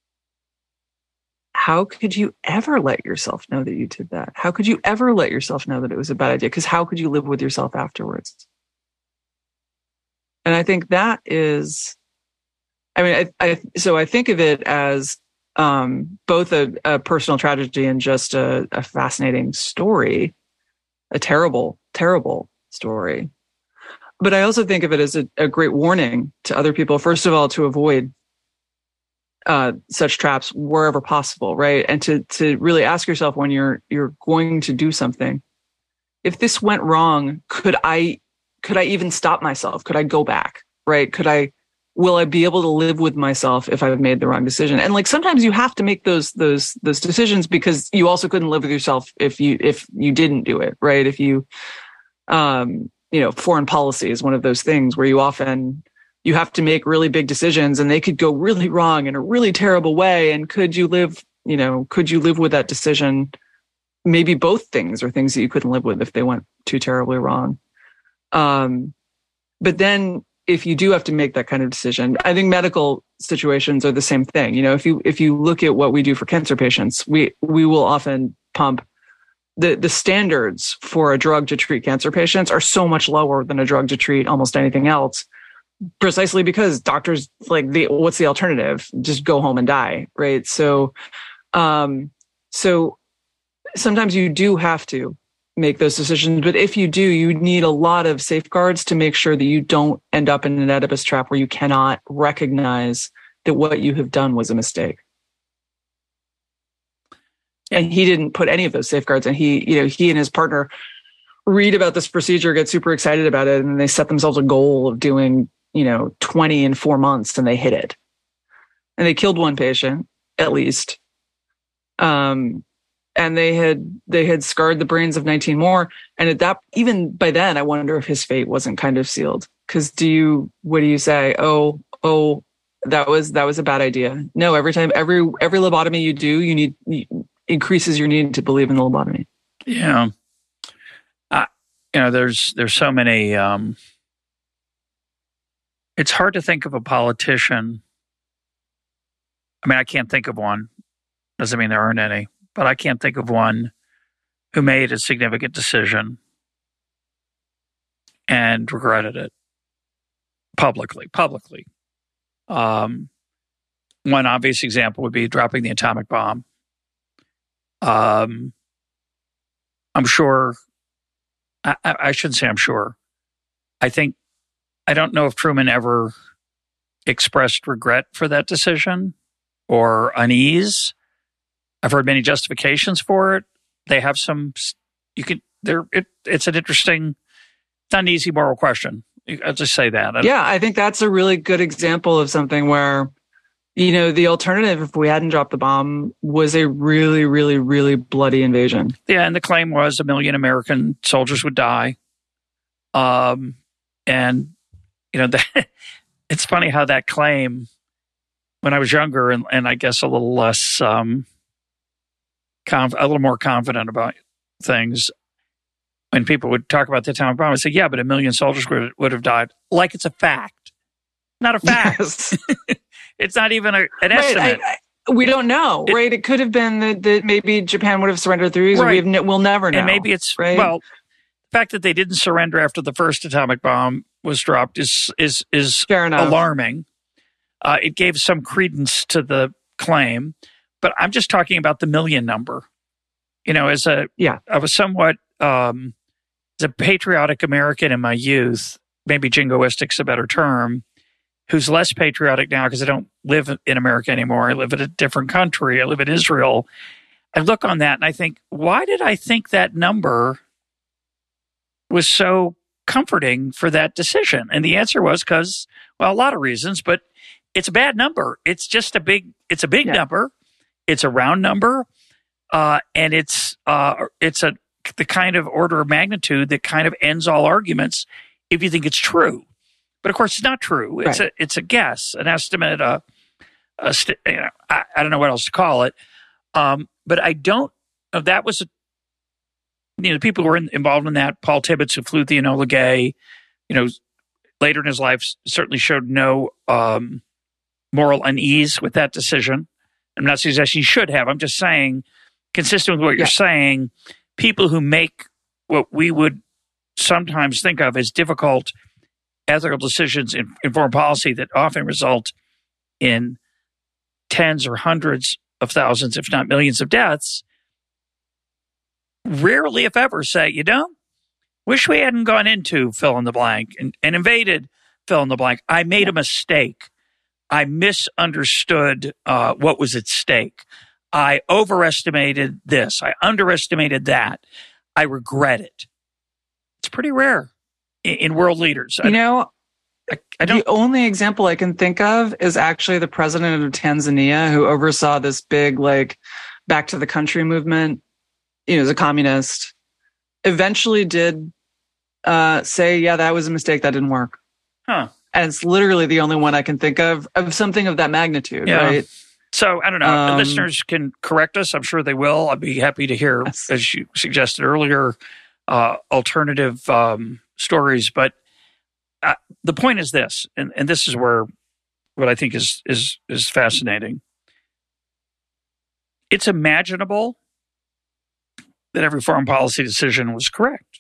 how could you ever let yourself know that you did that? How could you ever let yourself know that it was a bad idea? Because how could you live with yourself afterwards? And I think that is, I mean, I, I so I think of it as um, both a, a personal tragedy and just a, a fascinating story, a terrible, terrible story. But I also think of it as a, a great warning to other people, first of all, to avoid uh, such traps wherever possible, right? And to to really ask yourself when you're you're going to do something, if this went wrong, could I could I even stop myself? Could I go back, right? Could I, will I be able to live with myself if I've made the wrong decision? And like, sometimes you have to make those, those, those decisions because you also couldn't live with yourself if you, if you didn't do it, right? If you, um, you know, foreign policy is one of those things where you often, you have to make really big decisions and they could go really wrong in a really terrible way. And could you live, you know, could you live with that decision? Maybe both things are things that you couldn't live with if they went too terribly wrong. Um, but then if you do have to make that kind of decision, I think medical situations are the same thing. You know, if you, if you look at what we do for cancer patients, we, we will often pump the, the standards for a drug to treat cancer patients are so much lower than a drug to treat almost anything else, precisely because doctors like the, what's the alternative? Just go home and die. Right. So, um, so sometimes you do have to make those decisions. But if you do, you need a lot of safeguards to make sure that you don't end up in an Oedipus trap where you cannot recognize that what you have done was a mistake. And he didn't put any of those safeguards. And he, you know, he and his partner read about this procedure, get super excited about it, and they set themselves a goal of doing, you know, twenty in four months, and they hit it. And they killed one patient, at least. Um, And they had they had scarred the brains of nineteen more. And at that, even by then, I wonder if his fate wasn't kind of sealed. Because do you, what do you say? Oh, oh, that was that was a bad idea. No, every time, every every lobotomy you do, you need you, increases your need to believe in the lobotomy. Yeah, uh, you know, there's there's so many. Um, it's hard to think of a politician. I mean, I can't think of one. Doesn't mean there aren't any. But I can't think of one who made a significant decision and regretted it publicly. Publicly, um, one obvious example would be dropping the atomic bomb. Um, I'm sure. I, I shouldn't say I'm sure. I think I don't know if Truman ever expressed regret for that decision or unease. I've heard many justifications for it. They have some, you could, they're, it, it's an interesting, it's not an easy moral question. I'll just say that. Yeah, I think that's a really good example of something where, you know, the alternative, if we hadn't dropped the bomb, was a really, really, really bloody invasion. Yeah, and the claim was a million American soldiers would die. Um, and, you know, that, it's funny how that claim, when I was younger and, and I guess a little less, um, Conf- a little more confident about things. When people would talk about the atomic bomb, I would say, yeah, but a million soldiers would, would have died. Like it's a fact. Not a fact. Yes. It's not even a, an right, estimate. I, I, we don't know, it, right? It could have been that, that maybe Japan would have surrendered through easy. Right. We've, we'll never know. And maybe it's, right? Well, the fact that they didn't surrender after the first atomic bomb was dropped is is is Fair enough. alarming. Uh, it gave some credence to the claim. but I'm just talking about the million number. You know, as a, yeah, I was somewhat, um, as a patriotic American in my youth, maybe jingoistic's a better term, who's less patriotic now because I don't live in America anymore. I live in a different country. I live in Israel. I look on that and I think, why did I think that number was so comforting for that decision? And the answer was because, well, a lot of reasons, but it's a bad number. It's just a big, it's a big yeah. number. It's a round number. Uh, and it's, uh, it's a, the kind of order of magnitude that kind of ends all arguments if you think it's true. But of course, it's not true. It's right. a, it's a guess, an estimate, a, a st- you know, I, I don't know what else to call it. Um, but I don't, that was, a, you know, the people who were in, involved in that, Paul Tibbets, who flew the Enola Gay, you know, later in his life certainly showed no um, moral unease with that decision. I'm not suggesting he should have. I'm just saying, consistent with what yeah. you're saying, people who make what we would sometimes think of as difficult ethical decisions in, in foreign policy that often result in tens or hundreds of thousands, if not millions of deaths, rarely, if ever, say, you know, wish we hadn't gone into fill in the blank and, and invaded fill in the blank. I made yeah. a mistake. I misunderstood uh, what was at stake. I overestimated this. I underestimated that. I regret it. It's pretty rare in, in world leaders. You I, know, I, I don't, the only example I can think of is actually the president of Tanzania, who oversaw this big, like, back to the country movement. You know, as a communist, eventually did uh, say, yeah, that was a mistake. That didn't work. Huh. And it's literally the only one I can think of, of something of that magnitude, yeah. right? So, I don't know. Um, Listeners can correct us. I'm sure they will. I'd be happy to hear, yes. as you suggested earlier, uh, alternative um, stories. But uh, the point is this, and, and this is where what I think is is is fascinating. It's imaginable that every foreign policy decision was correct.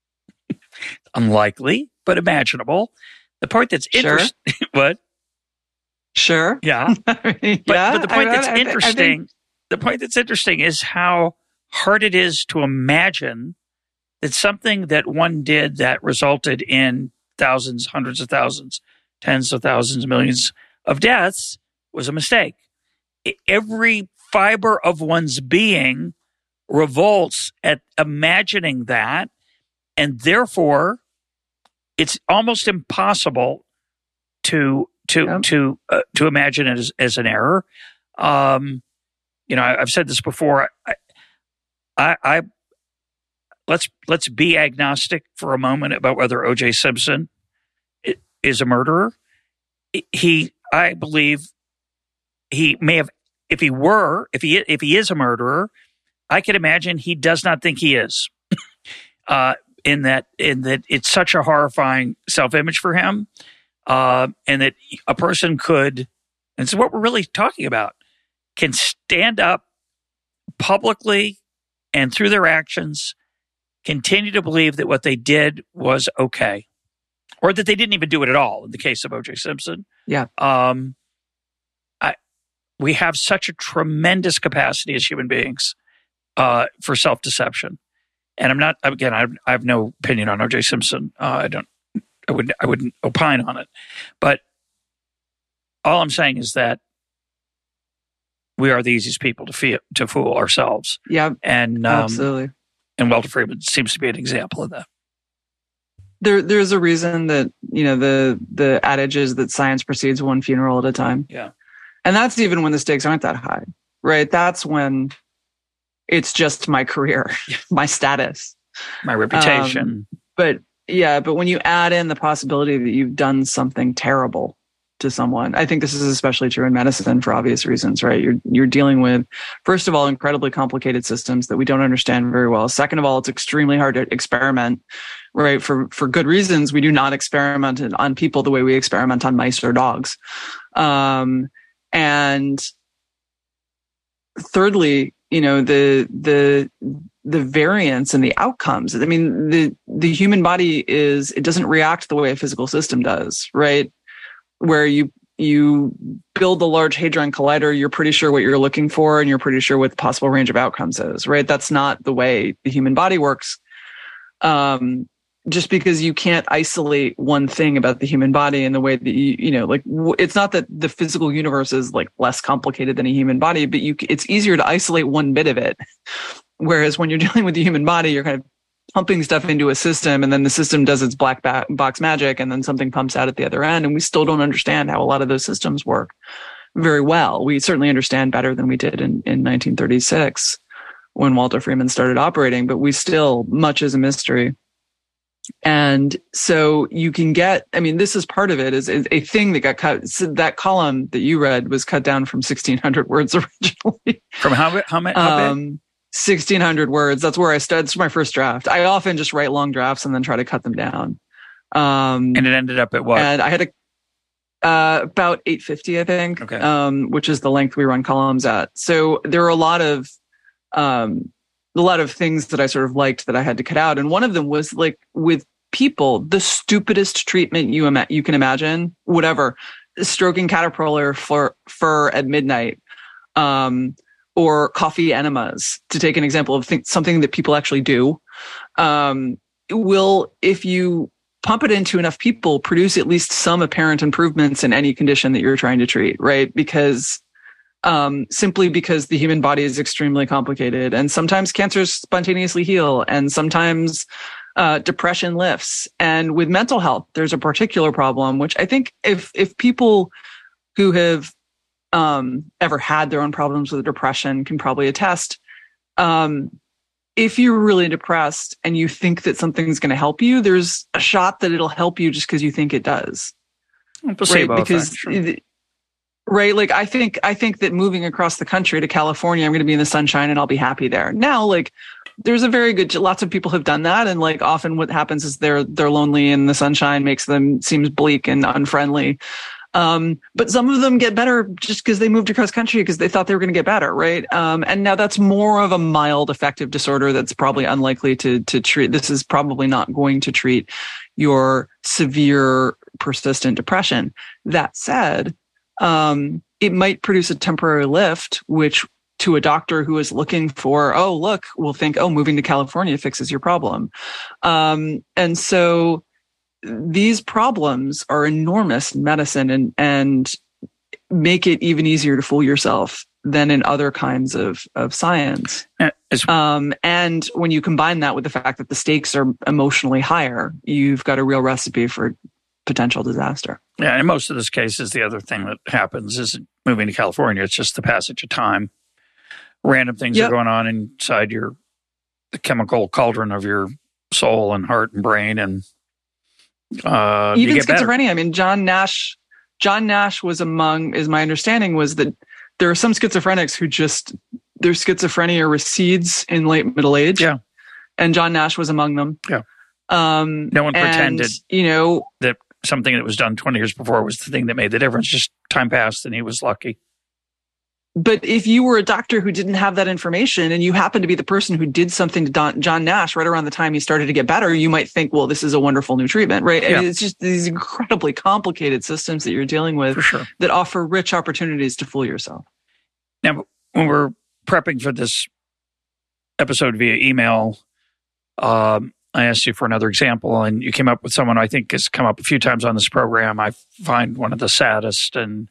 Unlikely, but imaginable. The point that's interesting, sure. what? Sure. Yeah. I mean, but, yeah. but the point I, that's I, interesting, I think... the point that's interesting is how hard it is to imagine that something that one did that resulted in thousands, hundreds of thousands, tens of thousands, millions of deaths was a mistake. Every fiber of one's being revolts at imagining that, and therefore it's almost impossible to to yeah. to uh, to imagine it as, as an error. Um, you know, I, I've said this before. I, I, I let's let's be agnostic for a moment about whether O J Simpson is a murderer. He, I believe, he may have. If he were, if he if he is a murderer, I can imagine he does not think he is. uh, in that, in that, it's such a horrifying self-image for him, uh, and that a person could, and this is what we're really talking about, can stand up publicly and through their actions, continue to believe that what they did was okay, or that they didn't even do it at all. In the case of O J Simpson, yeah. Um, we have such a tremendous capacity as human beings uh, for self-deception. And I'm not, again, I have, I have no opinion on O J Simpson. Uh, I don't, I wouldn't, I wouldn't opine on it. But all I'm saying is that we are the easiest people to feel, to fool ourselves. Yeah, and um, absolutely. And Walter Friedman seems to be an example of that. There, there's a reason that, you know, the the adage is that science proceeds one funeral at a time. Yeah. And that's even when the stakes aren't that high, right? That's when it's just my career, my status, my reputation. Um, but yeah, but when you add in the possibility that you've done something terrible to someone, I think this is especially true in medicine for obvious reasons, right? You're you're dealing with, first of all, incredibly complicated systems that we don't understand very well. Second of all, it's extremely hard to experiment, right? For for good reasons, we do not experiment on people the way we experiment on mice or dogs. Um, And thirdly, you know, the the the variance and the outcomes. I mean, the the human body is, it doesn't react the way a physical system does, right? Where you you build the Large Hadron Collider, you're pretty sure what you're looking for and you're pretty sure what the possible range of outcomes is, right? That's not the way the human body works. Um, just because you can't isolate one thing about the human body in the way that you, you know, like w- it's not that the physical universe is like less complicated than a human body, but you, it's easier to isolate one bit of it. Whereas when you're dealing with the human body, you're kind of pumping stuff into a system and then the system does its black ba- box magic and then something pumps out at the other end. And we still don't understand how a lot of those systems work very well. We certainly understand better than we did in, in nineteen thirty-six when Walter Freeman started operating, but we still, much is a mystery. And so you can get, I mean, this is part of it, is, is a thing that got cut. So that column that you read was cut down from sixteen hundred words originally. From how, how many? How um, sixteen hundred words. That's where I started. That's my first draft. I often just write long drafts and then try to cut them down. Um, and it ended up at what? And I had a, uh, about eight fifty, I think, okay. um, which is the length we run columns at. So there are a lot of, um, a lot of things that I sort of liked that I had to cut out. And one of them was like with people, the stupidest treatment you ima- you can imagine, whatever, stroking caterpillar for fur at midnight, um, or coffee enemas, to take an example of th- something that people actually do, um, will, if you pump it into enough people, produce at least some apparent improvements in any condition that you're trying to treat, right? Because Um, simply because the human body is extremely complicated, and sometimes cancers spontaneously heal, and sometimes uh, depression lifts. And with mental health, there's a particular problem, which I think if if people who have um, ever had their own problems with depression can probably attest. Um, if you're really depressed and you think that something's going to help you, there's a shot that it'll help you just because you think it does. Placebo right? Because effect, sure. Right. Like I think, I think that moving across the country to California, I'm going to be in the sunshine and I'll be happy there. Now, like there's a very good, lots of people have done that. And like often what happens is they're, they're lonely and the sunshine makes them seems bleak and unfriendly. Um, but some of them get better just because they moved across country because they thought they were going to get better. Right. Um, and now that's more of a mild affective disorder that's probably unlikely to, to treat. This is probably not going to treat your severe persistent depression. That said, Um, it might produce a temporary lift, which to a doctor who is looking for, oh, look, will think, oh, moving to California fixes your problem. Um, and so these problems are enormous in medicine and, and make it even easier to fool yourself than in other kinds of, of science. Um, and when you combine that with the fact that the stakes are emotionally higher, you've got a real recipe for potential disaster. Yeah, in most of those cases, the other thing that happens isn't moving to California. It's just the passage of time. Random things yep. are going on inside your the chemical cauldron of your soul and heart and brain, and uh, even you get schizophrenia. Better. I mean, John Nash. John Nash was among, is my understanding, was that there are some schizophrenics who just their schizophrenia recedes in late middle age. Yeah, and John Nash was among them. Yeah. Um, no one and, pretended, you know, that something that was done twenty years before was the thing that made the difference. Just time passed and he was lucky. But if you were a doctor who didn't have that information and you happen to be the person who did something to Don, John Nash right around the time he started to get better, you might think, well, this is a wonderful new treatment, right? Yeah. I mean, it's just these incredibly complicated systems that you're dealing with For sure. that offer rich opportunities to fool yourself. Now, when we're prepping for this episode via email, um, I asked you for another example, and you came up with someone I think has come up a few times on this program. I find one of the saddest and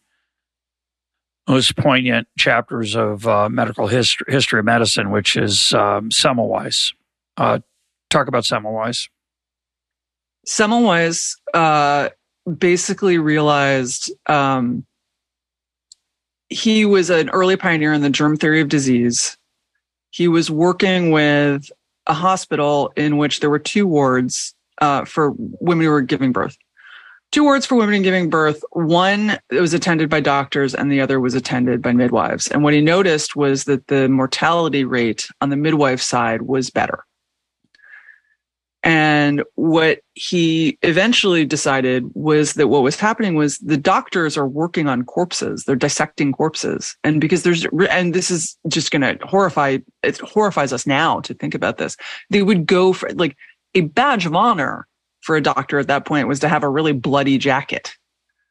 most poignant chapters of uh, medical history, history of medicine, which is um, Semmelweis. Uh, talk about Semmelweis. Semmelweis uh, basically realized um, he was an early pioneer in the germ theory of disease. He was working with a hospital in which there were two wards uh, for women who were giving birth. Two wards for women giving birth. One was attended by doctors and the other was attended by midwives. And what he noticed was that the mortality rate on the midwife side was better. And what he eventually decided was that what was happening was the doctors are working on corpses. They're dissecting corpses. And because there's, and this is just going to horrify, it horrifies us now to think about this. They would go for like a badge of honor for a doctor at that point was to have a really bloody jacket,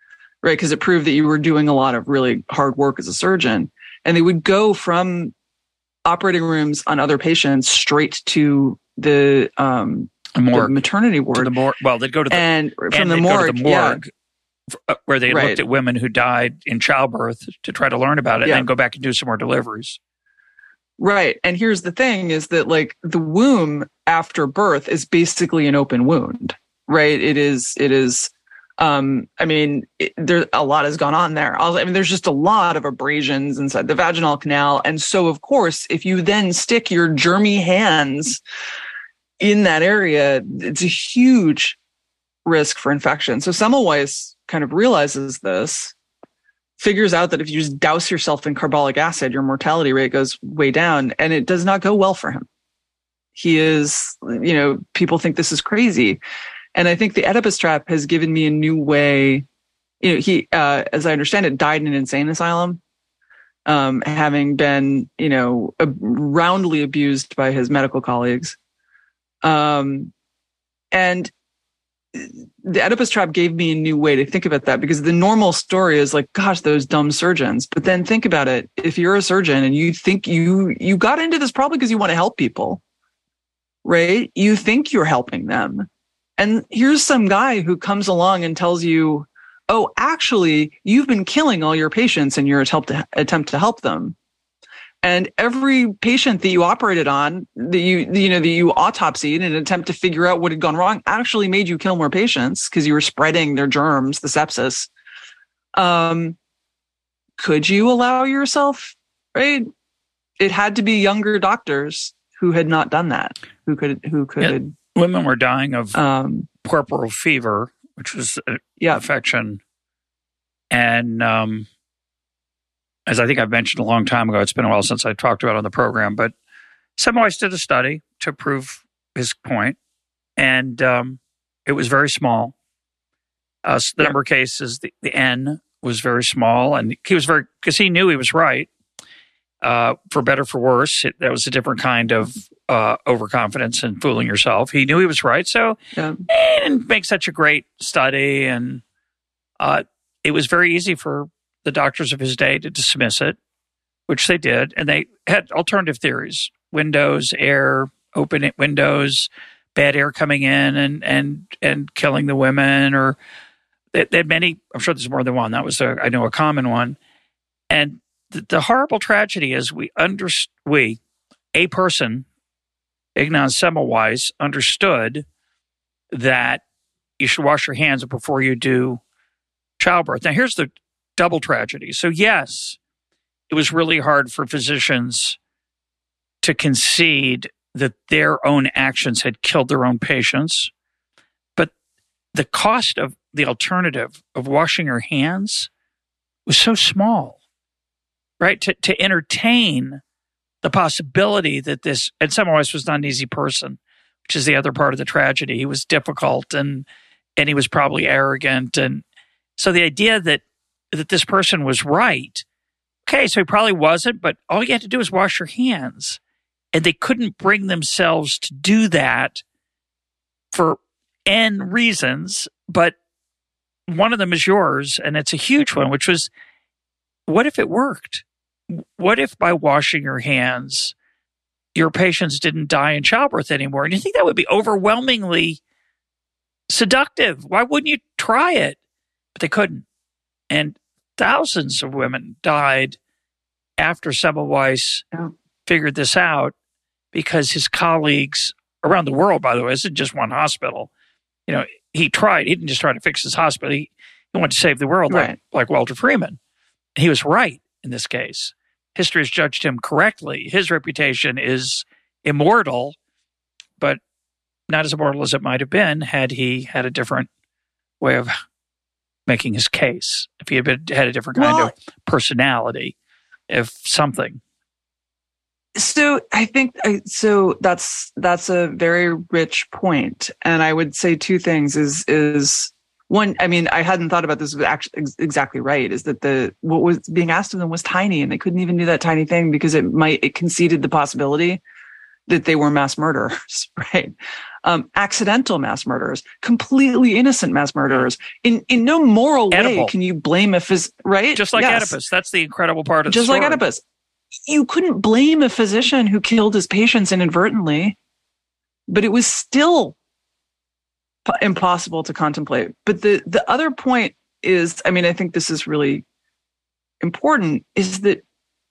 right? Because it proved that you were doing a lot of really hard work as a surgeon. And they would go from operating rooms on other patients straight to the, um, the maternity ward. To the mor- well, they'd go to the, and from and the, morgue, go to the morgue, yeah. where they right. looked at women who died in childbirth to try to learn about it, yeah. and then go back and do some more deliveries. Right. And here's the thing is that like the womb after birth is basically an open wound, right? It is, it is, um, I mean, it, there, a lot has gone on there. I mean, there's just a lot of abrasions inside the vaginal canal. And so of course, if you then stick your germy hands in that area, it's a huge risk for infection. So Semmelweis kind of realizes this, figures out that if you just douse yourself in carbolic acid, your mortality rate goes way down, and it does not go well for him. He is, you know, people think this is crazy. And I think the Oedipus trap has given me a new way. You know, he, uh, as I understand it, died in an insane asylum, um, having been, you know, uh, roundly abused by his medical colleagues. Um, and the Oedipus trap gave me a new way to think about that, because the normal story is like, gosh, those dumb surgeons. But then think about it. If you're a surgeon and you think you, you got into this probably because you want to help people, right? You think you're helping them. And here's some guy who comes along and tells you, oh, actually, you've been killing all your patients in your attempt to, attempt to help them. And every patient that you operated on, that you, you know, that you autopsied in an attempt to figure out what had gone wrong, actually made you kill more patients because you were spreading their germs, the sepsis. Um, could you allow yourself, right? It had to be younger doctors who had not done that, who could, who could. Yeah. Women were dying of um, puerperal fever, which was an yeah. infection. And um, as I think I've mentioned a long time ago, it's been a while since I talked about it on the program, but Semmelweis did a study to prove his point, and um, it was very small. Uh, so the yeah. number of cases, the, the N was very small, and he was very, because he knew he was right. Uh, for better, for worse, it, that was a different kind of uh, overconfidence and fooling yourself. He knew he was right, so yeah. he didn't make such a great study, and uh, it was very easy for the doctors of his day to dismiss it, which they did, and they had alternative theories: windows, air, open windows, bad air coming in and and and killing the women, or they, they had many. I'm sure there's more than one. That was a, I know a common one, and the, the horrible tragedy is we under we a person, Ignaz Semmelweis, understood that you should wash your hands before you do childbirth. Now, here's the double tragedy. So, yes, it was really hard for physicians to concede that their own actions had killed their own patients. But the cost of the alternative of washing your hands was so small, right? To, to entertain the possibility that this, and Semmelweis was not an easy person, which is the other part of the tragedy. He was difficult, and and he was probably arrogant. And so the idea that that this person was right, okay, so he probably wasn't, but all you had to do was wash your hands. And they couldn't bring themselves to do that for N reasons, but one of them is yours, and it's a huge one, which was, what if it worked? What if by washing your hands, your patients didn't die in childbirth anymore? And you think that would be overwhelmingly seductive. Why wouldn't you try it? But they couldn't. And thousands of women died after Semmelweis yeah. figured this out, because his colleagues around the world, by the way, this isn't just one hospital. You know, he tried, he didn't just try to fix his hospital. He, he wanted to save the world, right. like, like Walter Freeman. And he was right in this case. History has judged him correctly. His reputation is immortal, but not as immortal as it might have been had he had a different way of making his case. If he had been, had a different kind well, of personality, if something. So I think so. That's that's a very rich point, and I would say two things. Is is one? I mean, I hadn't thought about this, but actually exactly right. Is that the what was being asked of them was tiny, and they couldn't even do that tiny thing because it might it conceded the possibility that they were mass murderers, right? um, accidental mass murderers, completely innocent mass murderers. In in no moral Oedipal. way can you blame a phys- right? Just like Yes. Oedipus. That's the incredible part of Just the story. like Oedipus. You couldn't blame a physician who killed his patients inadvertently, but it was still p- impossible to contemplate. But the, the other point is, I mean, I think this is really important, is that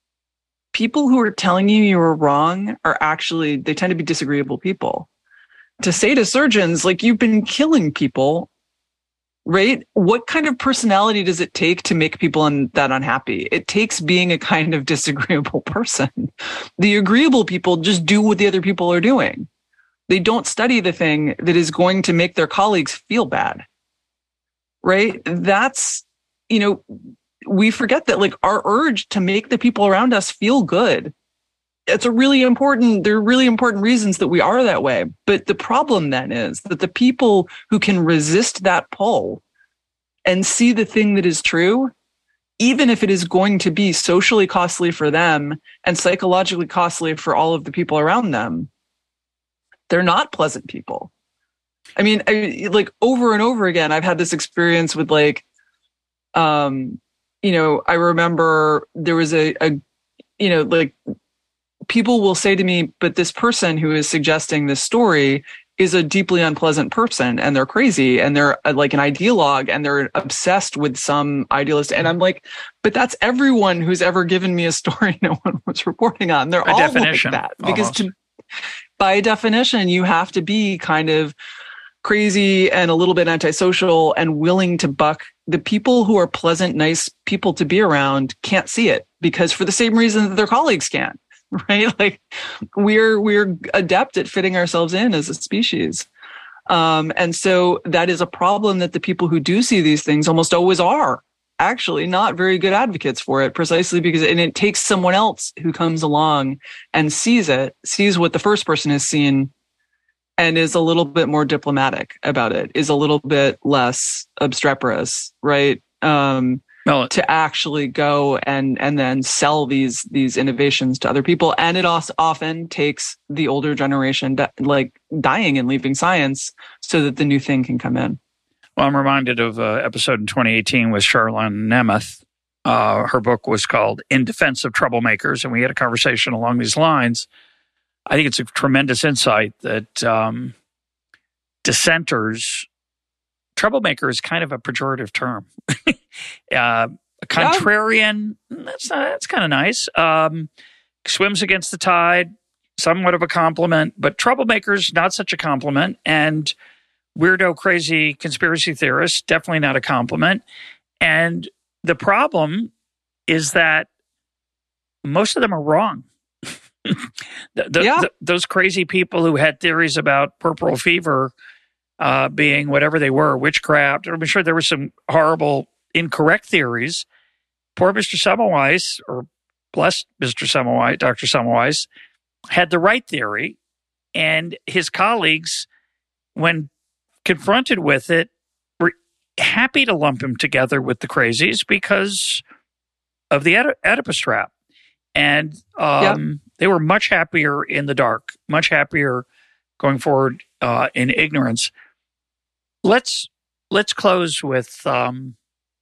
people who are telling you you were wrong are actually, they tend to be disagreeable people. To say to surgeons, like, you've been killing people, right? What kind of personality does it take to make people un- that unhappy? It takes being a kind of disagreeable person. The agreeable people just do what the other people are doing. They don't study the thing that is going to make their colleagues feel bad, right? That's, you know, we forget that, like, our urge to make the people around us feel good. It's a really important, there are really important reasons that we are that way. But the problem then is that the people who can resist that pull and see the thing that is true, even if it is going to be socially costly for them and psychologically costly for all of the people around them, they're not pleasant people. I mean, I, like, over and over again, I've had this experience with, like, um, you know, I remember there was a, a, you know, like, people will say to me, but this person who is suggesting this story is a deeply unpleasant person, and they're crazy, and they're uh, like an ideologue, and they're obsessed with some idealist. And I'm like, but that's everyone who's ever given me a story no one was reporting on. They're By all definition, like that. Because almost. to, by definition, you have to be kind of crazy and a little bit antisocial and willing to buck. The people who are pleasant, nice people to be around can't see it, because for the same reason that their colleagues can't, right? Like, we're, we're adept at fitting ourselves in as a species. Um, and so that is a problem that the people who do see these things almost always are actually not very good advocates for it, precisely because, and it takes someone else who comes along and sees it, sees what the first person has seen, and is a little bit more diplomatic about it, is a little bit less obstreperous, right? Um, well, to actually go and and then sell these these innovations to other people. And it also often takes the older generation di- like dying and leaving science so that the new thing can come in. Well, I'm reminded of an episode in twenty eighteen with Charlene Nemeth. Uh, her book was called In Defense of Troublemakers, and we had a conversation along these lines. I think it's a tremendous insight that um, dissenters, troublemaker is kind of a pejorative term. uh, a contrarian, that's not, that's kind of nice. Um, swims against the tide, somewhat of a compliment, but troublemakers, not such a compliment. And weirdo, crazy conspiracy theorists, definitely not a compliment. And the problem is that most of them are wrong. the, the, Yeah. the, those crazy people who had theories about puerperal fever uh, being whatever they were, witchcraft. I'm sure there were some horrible, incorrect theories. Poor Mister Semmelweis, or blessed Mister Semmelweis, Doctor Semmelweis, had the right theory, and his colleagues, when confronted with it, were happy to lump him together with the crazies because of the Oedip- Oedipus trap. And um, yep. they were much happier in the dark, much happier going forward uh, in ignorance. Let's let's close with um,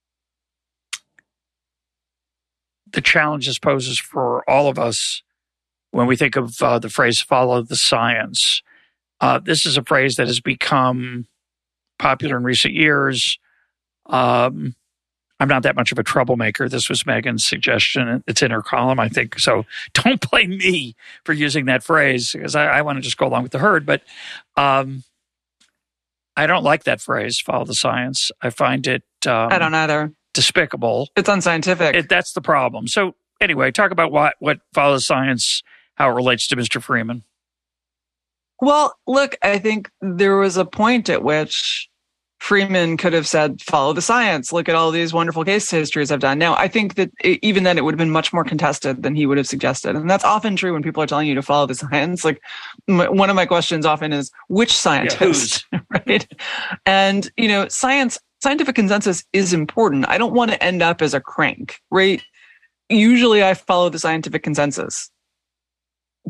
the challenges poses for all of us when we think of uh, the phrase "follow the science." Uh, this is a phrase that has become popular in recent years. Um, I'm not that much of a troublemaker. This was Megan's suggestion. It's in her column, I think. So don't blame me for using that phrase, because I, I want to just go along with the herd. But um, I don't like that phrase, follow the science. I find it um, I don't either. despicable. It's unscientific. It, that's the problem. So anyway, talk about what, what follow the science, how it relates to Mister Freeman. Well, look, I think there was a point at which Freeman could have said, follow the science. Look at all these wonderful case histories I've done. Now, I think that it, even then it would have been much more contested than he would have suggested. And that's often true when people are telling you to follow the science. Like, m- one of my questions often is, which scientist? Yeah, right? And, you know, science, scientific consensus is important. I don't want to end up as a crank, right? Usually I follow the scientific consensus.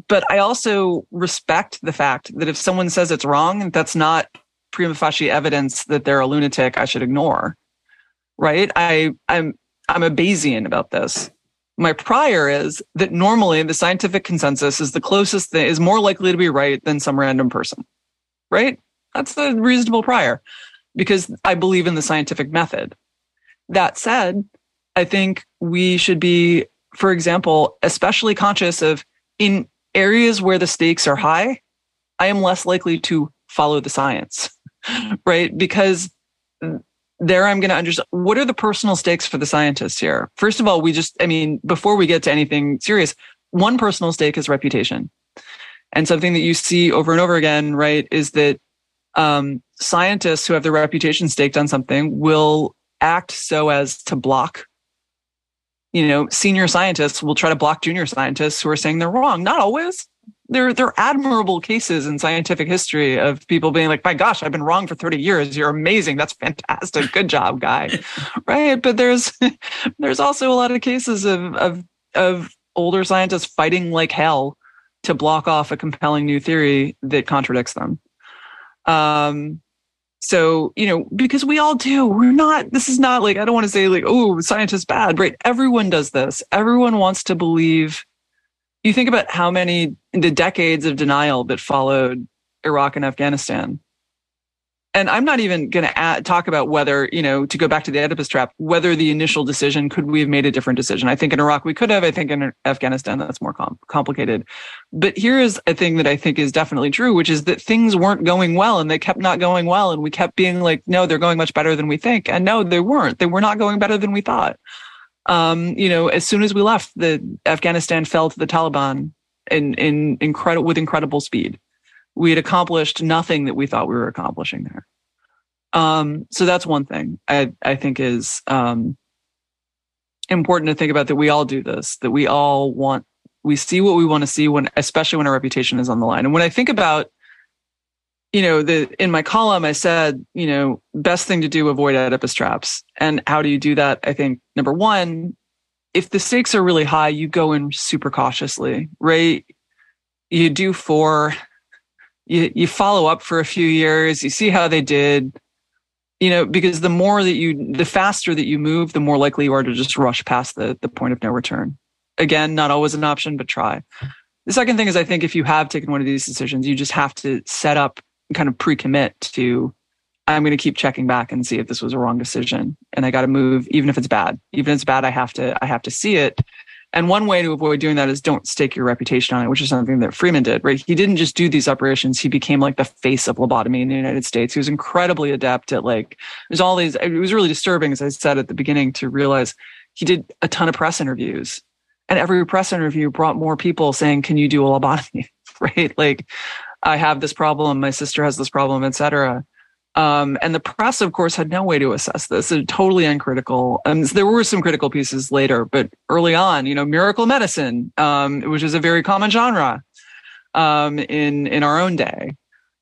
but I also respect the fact that if someone says it's wrong, that's not prima facie evidence that they're a lunatic I should ignore, right? I, I'm, I'm a Bayesian about this. My prior is that normally the scientific consensus is the closest thing, is more likely to be right than some random person, right? That's the reasonable prior because I believe in the scientific method. That said, I think we should be, for example, especially conscious of in areas where the stakes are high, I am less likely to follow the science, right? Because there I'm going to understand what are the personal stakes for the scientists here. First of all, we just, I mean, before we get to anything serious, one personal stake is reputation. And something that you see over and over again, right, is that um, scientists who have their reputation staked on something will act so as to block, you know, senior scientists will try to block junior scientists who are saying they're wrong. Not always. There, there are admirable cases in scientific history of people being like, my gosh, I've been wrong for thirty years. You're amazing. That's fantastic. Good job, guy. Right. But there's, there's also a lot of cases of, of, of older scientists fighting like hell to block off a compelling new theory that contradicts them. Um, so, you know, because we all do, we're not, this is not like, I don't want to say like, oh, scientists bad, right? Everyone does this. Everyone wants to believe. You think about how many, the decades of denial that followed Iraq and Afghanistan. And I'm not even going to talk about whether, you know, to go back to the Oedipus trap, whether the initial decision, could we have made a different decision? I think in Iraq we could have. I think in Afghanistan that's more com- complicated. But here is a thing that I think is definitely true, which is that things weren't going well and they kept not going well. And we kept being like, no, they're going much better than we think. And no, they weren't. They were not going better than we thought. Um, you know, as soon as we left, the Afghanistan fell to the Taliban in, in incredible, with incredible speed. We had accomplished nothing that we thought we were accomplishing there. Um, so that's one thing I, I think is, um, important to think about, that we all do this, that we all want, we see what we want to see when, especially when our reputation is on the line. And when I think about, you know, the, in my column, I said, you know, best thing to do, avoid Oedipus traps. And how do you do that? I think number one, if the stakes are really high, you go in super cautiously, right? You do four, you, you follow up for a few years, you see how they did, you know, because the more that you, the faster that you move, the more likely you are to just rush past the, the point of no return. Again, not always an option, but try. The second thing is, I think if you have taken one of these decisions, you just have to set up, kind of pre-commit to, I'm going to keep checking back and see if this was a wrong decision. And I got to move, even if it's bad. Even if it's bad, I have to, I have to see it. And one way to avoid doing that is don't stake your reputation on it, which is something that Freeman did, right? He didn't just do these operations. He became like the face of lobotomy in the United States. He was incredibly adept at like, there's all these, it was really disturbing, as I said at the beginning, to realize he did a ton of press interviews, and every press interview brought more people saying, can you do a lobotomy? Right? Like, I have this problem, my sister has this problem, et cetera. Um, and the press, of course, had no way to assess this. They're totally uncritical. And there were some critical pieces later, but early on, you know, miracle medicine, um, which is a very common genre, um, in, in our own day.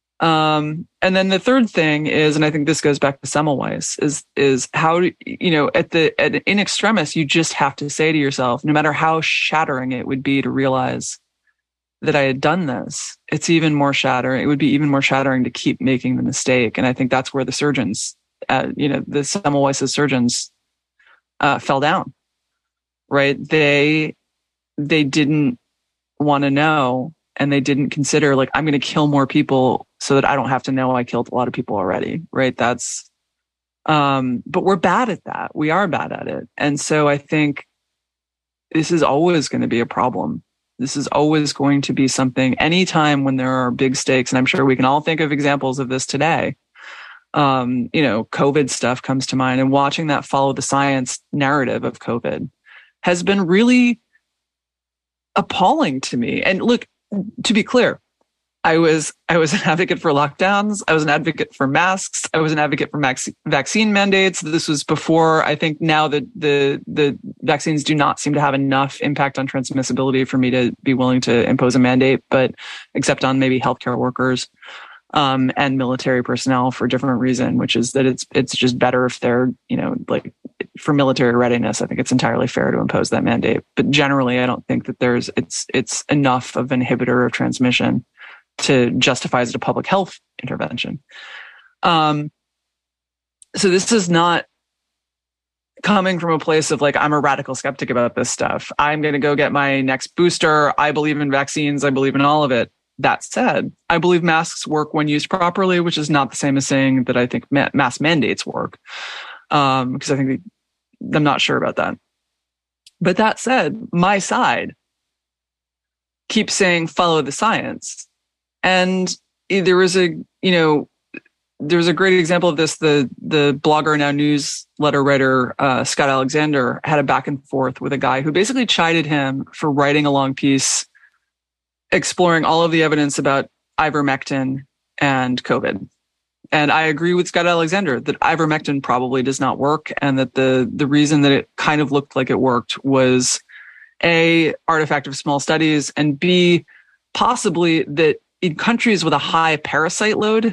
Um, and then the third thing is, and I think this goes back to Semmelweis, is, is how, do, you know, at the, at, in extremis, you just have to say to yourself, no matter how shattering it would be to realize that I had done this, it's even more shattering. It would be even more shattering to keep making the mistake. And I think that's where the surgeons, uh, you know, the Semmelweis surgeons, uh, fell down, right? They, they didn't want to know, and they didn't consider, like, I'm going to kill more people so that I don't have to know I killed a lot of people already, right? That's, um, but we're bad at that. We are bad at it. And so I think this is always going to be a problem. This is always going to be something, anytime when there are big stakes, and I'm sure we can all think of examples of this today. Um, you know, COVID stuff comes to mind, and watching that follow the science narrative of COVID has been really appalling to me. And look, to be clear, I was I was an advocate for lockdowns. I was an advocate for masks. I was an advocate for max, vaccine mandates. This was before, I think now that the the vaccines do not seem to have enough impact on transmissibility for me to be willing to impose a mandate, but except on maybe healthcare workers. um, and military personnel for a different reason, which is that it's it's just better if they're, you know, like for military readiness. I think it's entirely fair to impose that mandate. But generally, I don't think that there's it's it's enough of an inhibitor of transmission to justify as a public health intervention. Um, so this is not coming from a place of like, I'm a radical skeptic about this stuff. I'm going to go get my next booster. I believe in vaccines. I believe in all of it. That said, I believe masks work when used properly, which is not the same as saying that I think ma- mask mandates work. Um, because I think they, I'm not sure about that. But that said, my side keeps saying, follow the science. And there was a, you know, there's a great example of this. The the blogger, now newsletter writer, uh, Scott Alexander, had a back and forth with a guy who basically chided him for writing a long piece exploring all of the evidence about ivermectin and COVID. And I agree with Scott Alexander that ivermectin probably does not work, and that the the reason that it kind of looked like it worked was A, artifact of small studies, and B, possibly that in countries with a high parasite load,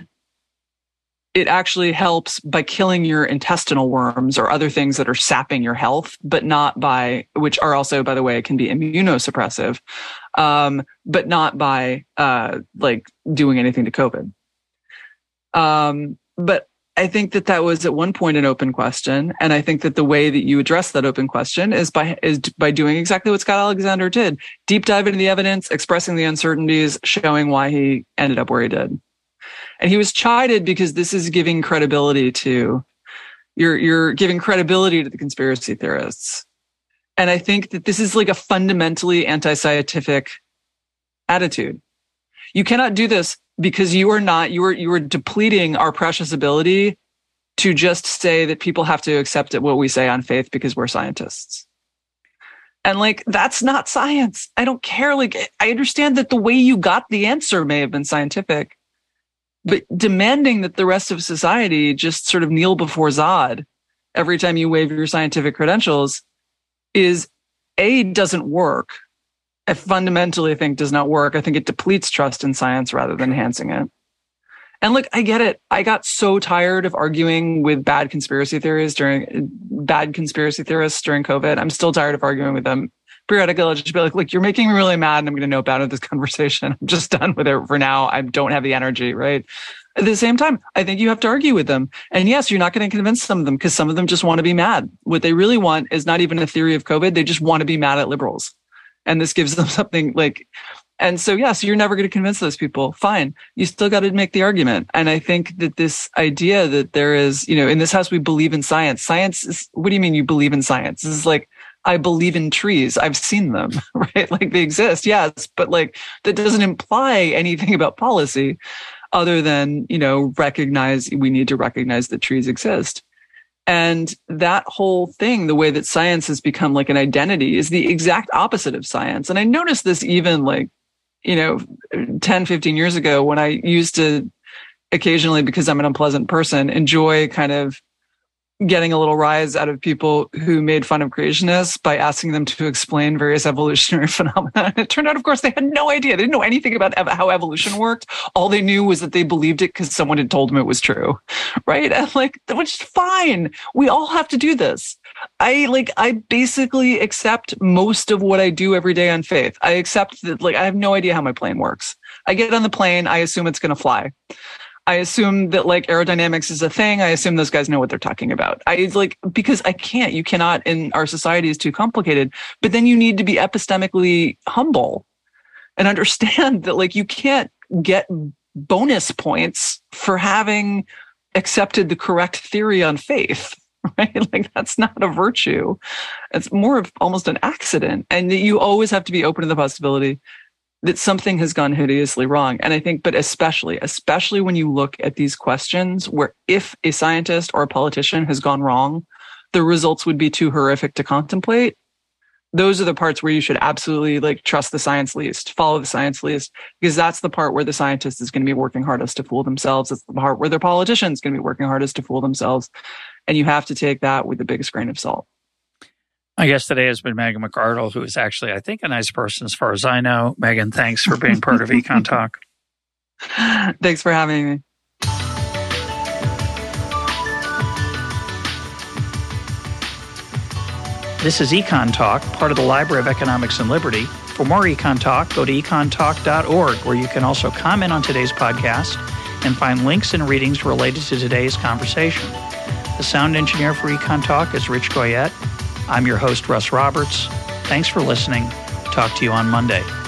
it actually helps by killing your intestinal worms or other things that are sapping your health, but not by, which are also, by the way, can be immunosuppressive, um, but not by uh, like doing anything to COVID. Um, but I think that that was at one point an open question, and I think that the way that you address that open question is by is by doing exactly what Scott Alexander did: deep dive into the evidence, expressing the uncertainties, showing why he ended up where he did. And he was chided because this is giving credibility to you're you're giving credibility to the conspiracy theorists. And I think that this is like a fundamentally anti-scientific attitude. You cannot do this because you are not you are you are depleting our precious ability to just say that people have to accept it, what we say on faith because we're scientists. And like, that's not science. I don't care. Like, I understand that the way you got the answer may have been scientific. But demanding that the rest of society just sort of kneel before Zod every time you wave your scientific credentials is, A, doesn't work. I fundamentally think does not work. I think it depletes trust in science rather than enhancing it. And look, I get it. I got so tired of arguing with bad conspiracy theories during bad conspiracy theorists during COVID. I'm still tired of arguing with them. Periodically, I'll just be like, look, you're making me really mad and I'm going to note out of this conversation. I'm just done with it for now. I don't have the energy, right? At the same time, I think you have to argue with them. And yes, you're not going to convince some of them because some of them just want to be mad. What they really want is not even a theory of COVID. They just want to be mad at liberals. And this gives them something like, and so, yeah, so you're never going to convince those people. Fine. You still got to make the argument. And I think that this idea that there is, you know, in this house, we believe in science. Science is, what do you mean you believe in science? This is like, I believe in trees. I've seen them, right? Like they exist. Yes. But like, that doesn't imply anything about policy other than, you know, recognize, we need to recognize that trees exist. And that whole thing, the way that science has become like an identity is the exact opposite of science. And I noticed this even like, you know, ten, fifteen years ago when I used to occasionally, because I'm an unpleasant person, enjoy kind of getting a little rise out of people who made fun of creationists by asking them to explain various evolutionary phenomena. And it turned out, of course, they had no idea. They didn't know anything about ev- how evolution worked. All they knew was that they believed it because someone had told them it was true, right? And like, which is fine. We all have to do this. I like, I basically accept most of what I do every day on faith. I accept that, like, I have no idea how my plane works. I get on the plane. I assume it's going to fly. I assume that like aerodynamics is a thing. I assume those guys know what they're talking about. I like, because I can't, you cannot, in our society is too complicated, but then you need to be epistemically humble and understand that like, you can't get bonus points for having accepted the correct theory on faith, right? Like that's not a virtue. It's more of almost an accident. And you always have to be open to the possibility that something has gone hideously wrong. And I think, but especially, especially when you look at these questions where if a scientist or a politician has gone wrong, the results would be too horrific to contemplate. Those are the parts where you should absolutely like trust the science least, follow the science least, because that's the part where the scientist is going to be working hardest to fool themselves. It's the part where their politician is going to be working hardest to fool themselves. And you have to take that with the biggest grain of salt. My guest today has been Megan McArdle, who is actually, I think, a nice person as far as I know. Megan, thanks for being part of Econ Talk. Thanks for having me. This is Econ Talk, part of the Library of Economics and Liberty. For more Econ Talk, go to econ talk dot org, where you can also comment on today's podcast and find links and readings related to today's conversation. The sound engineer for Econ Talk is Rich Goyette. I'm your host, Russ Roberts. Thanks for listening. Talk to you on Monday.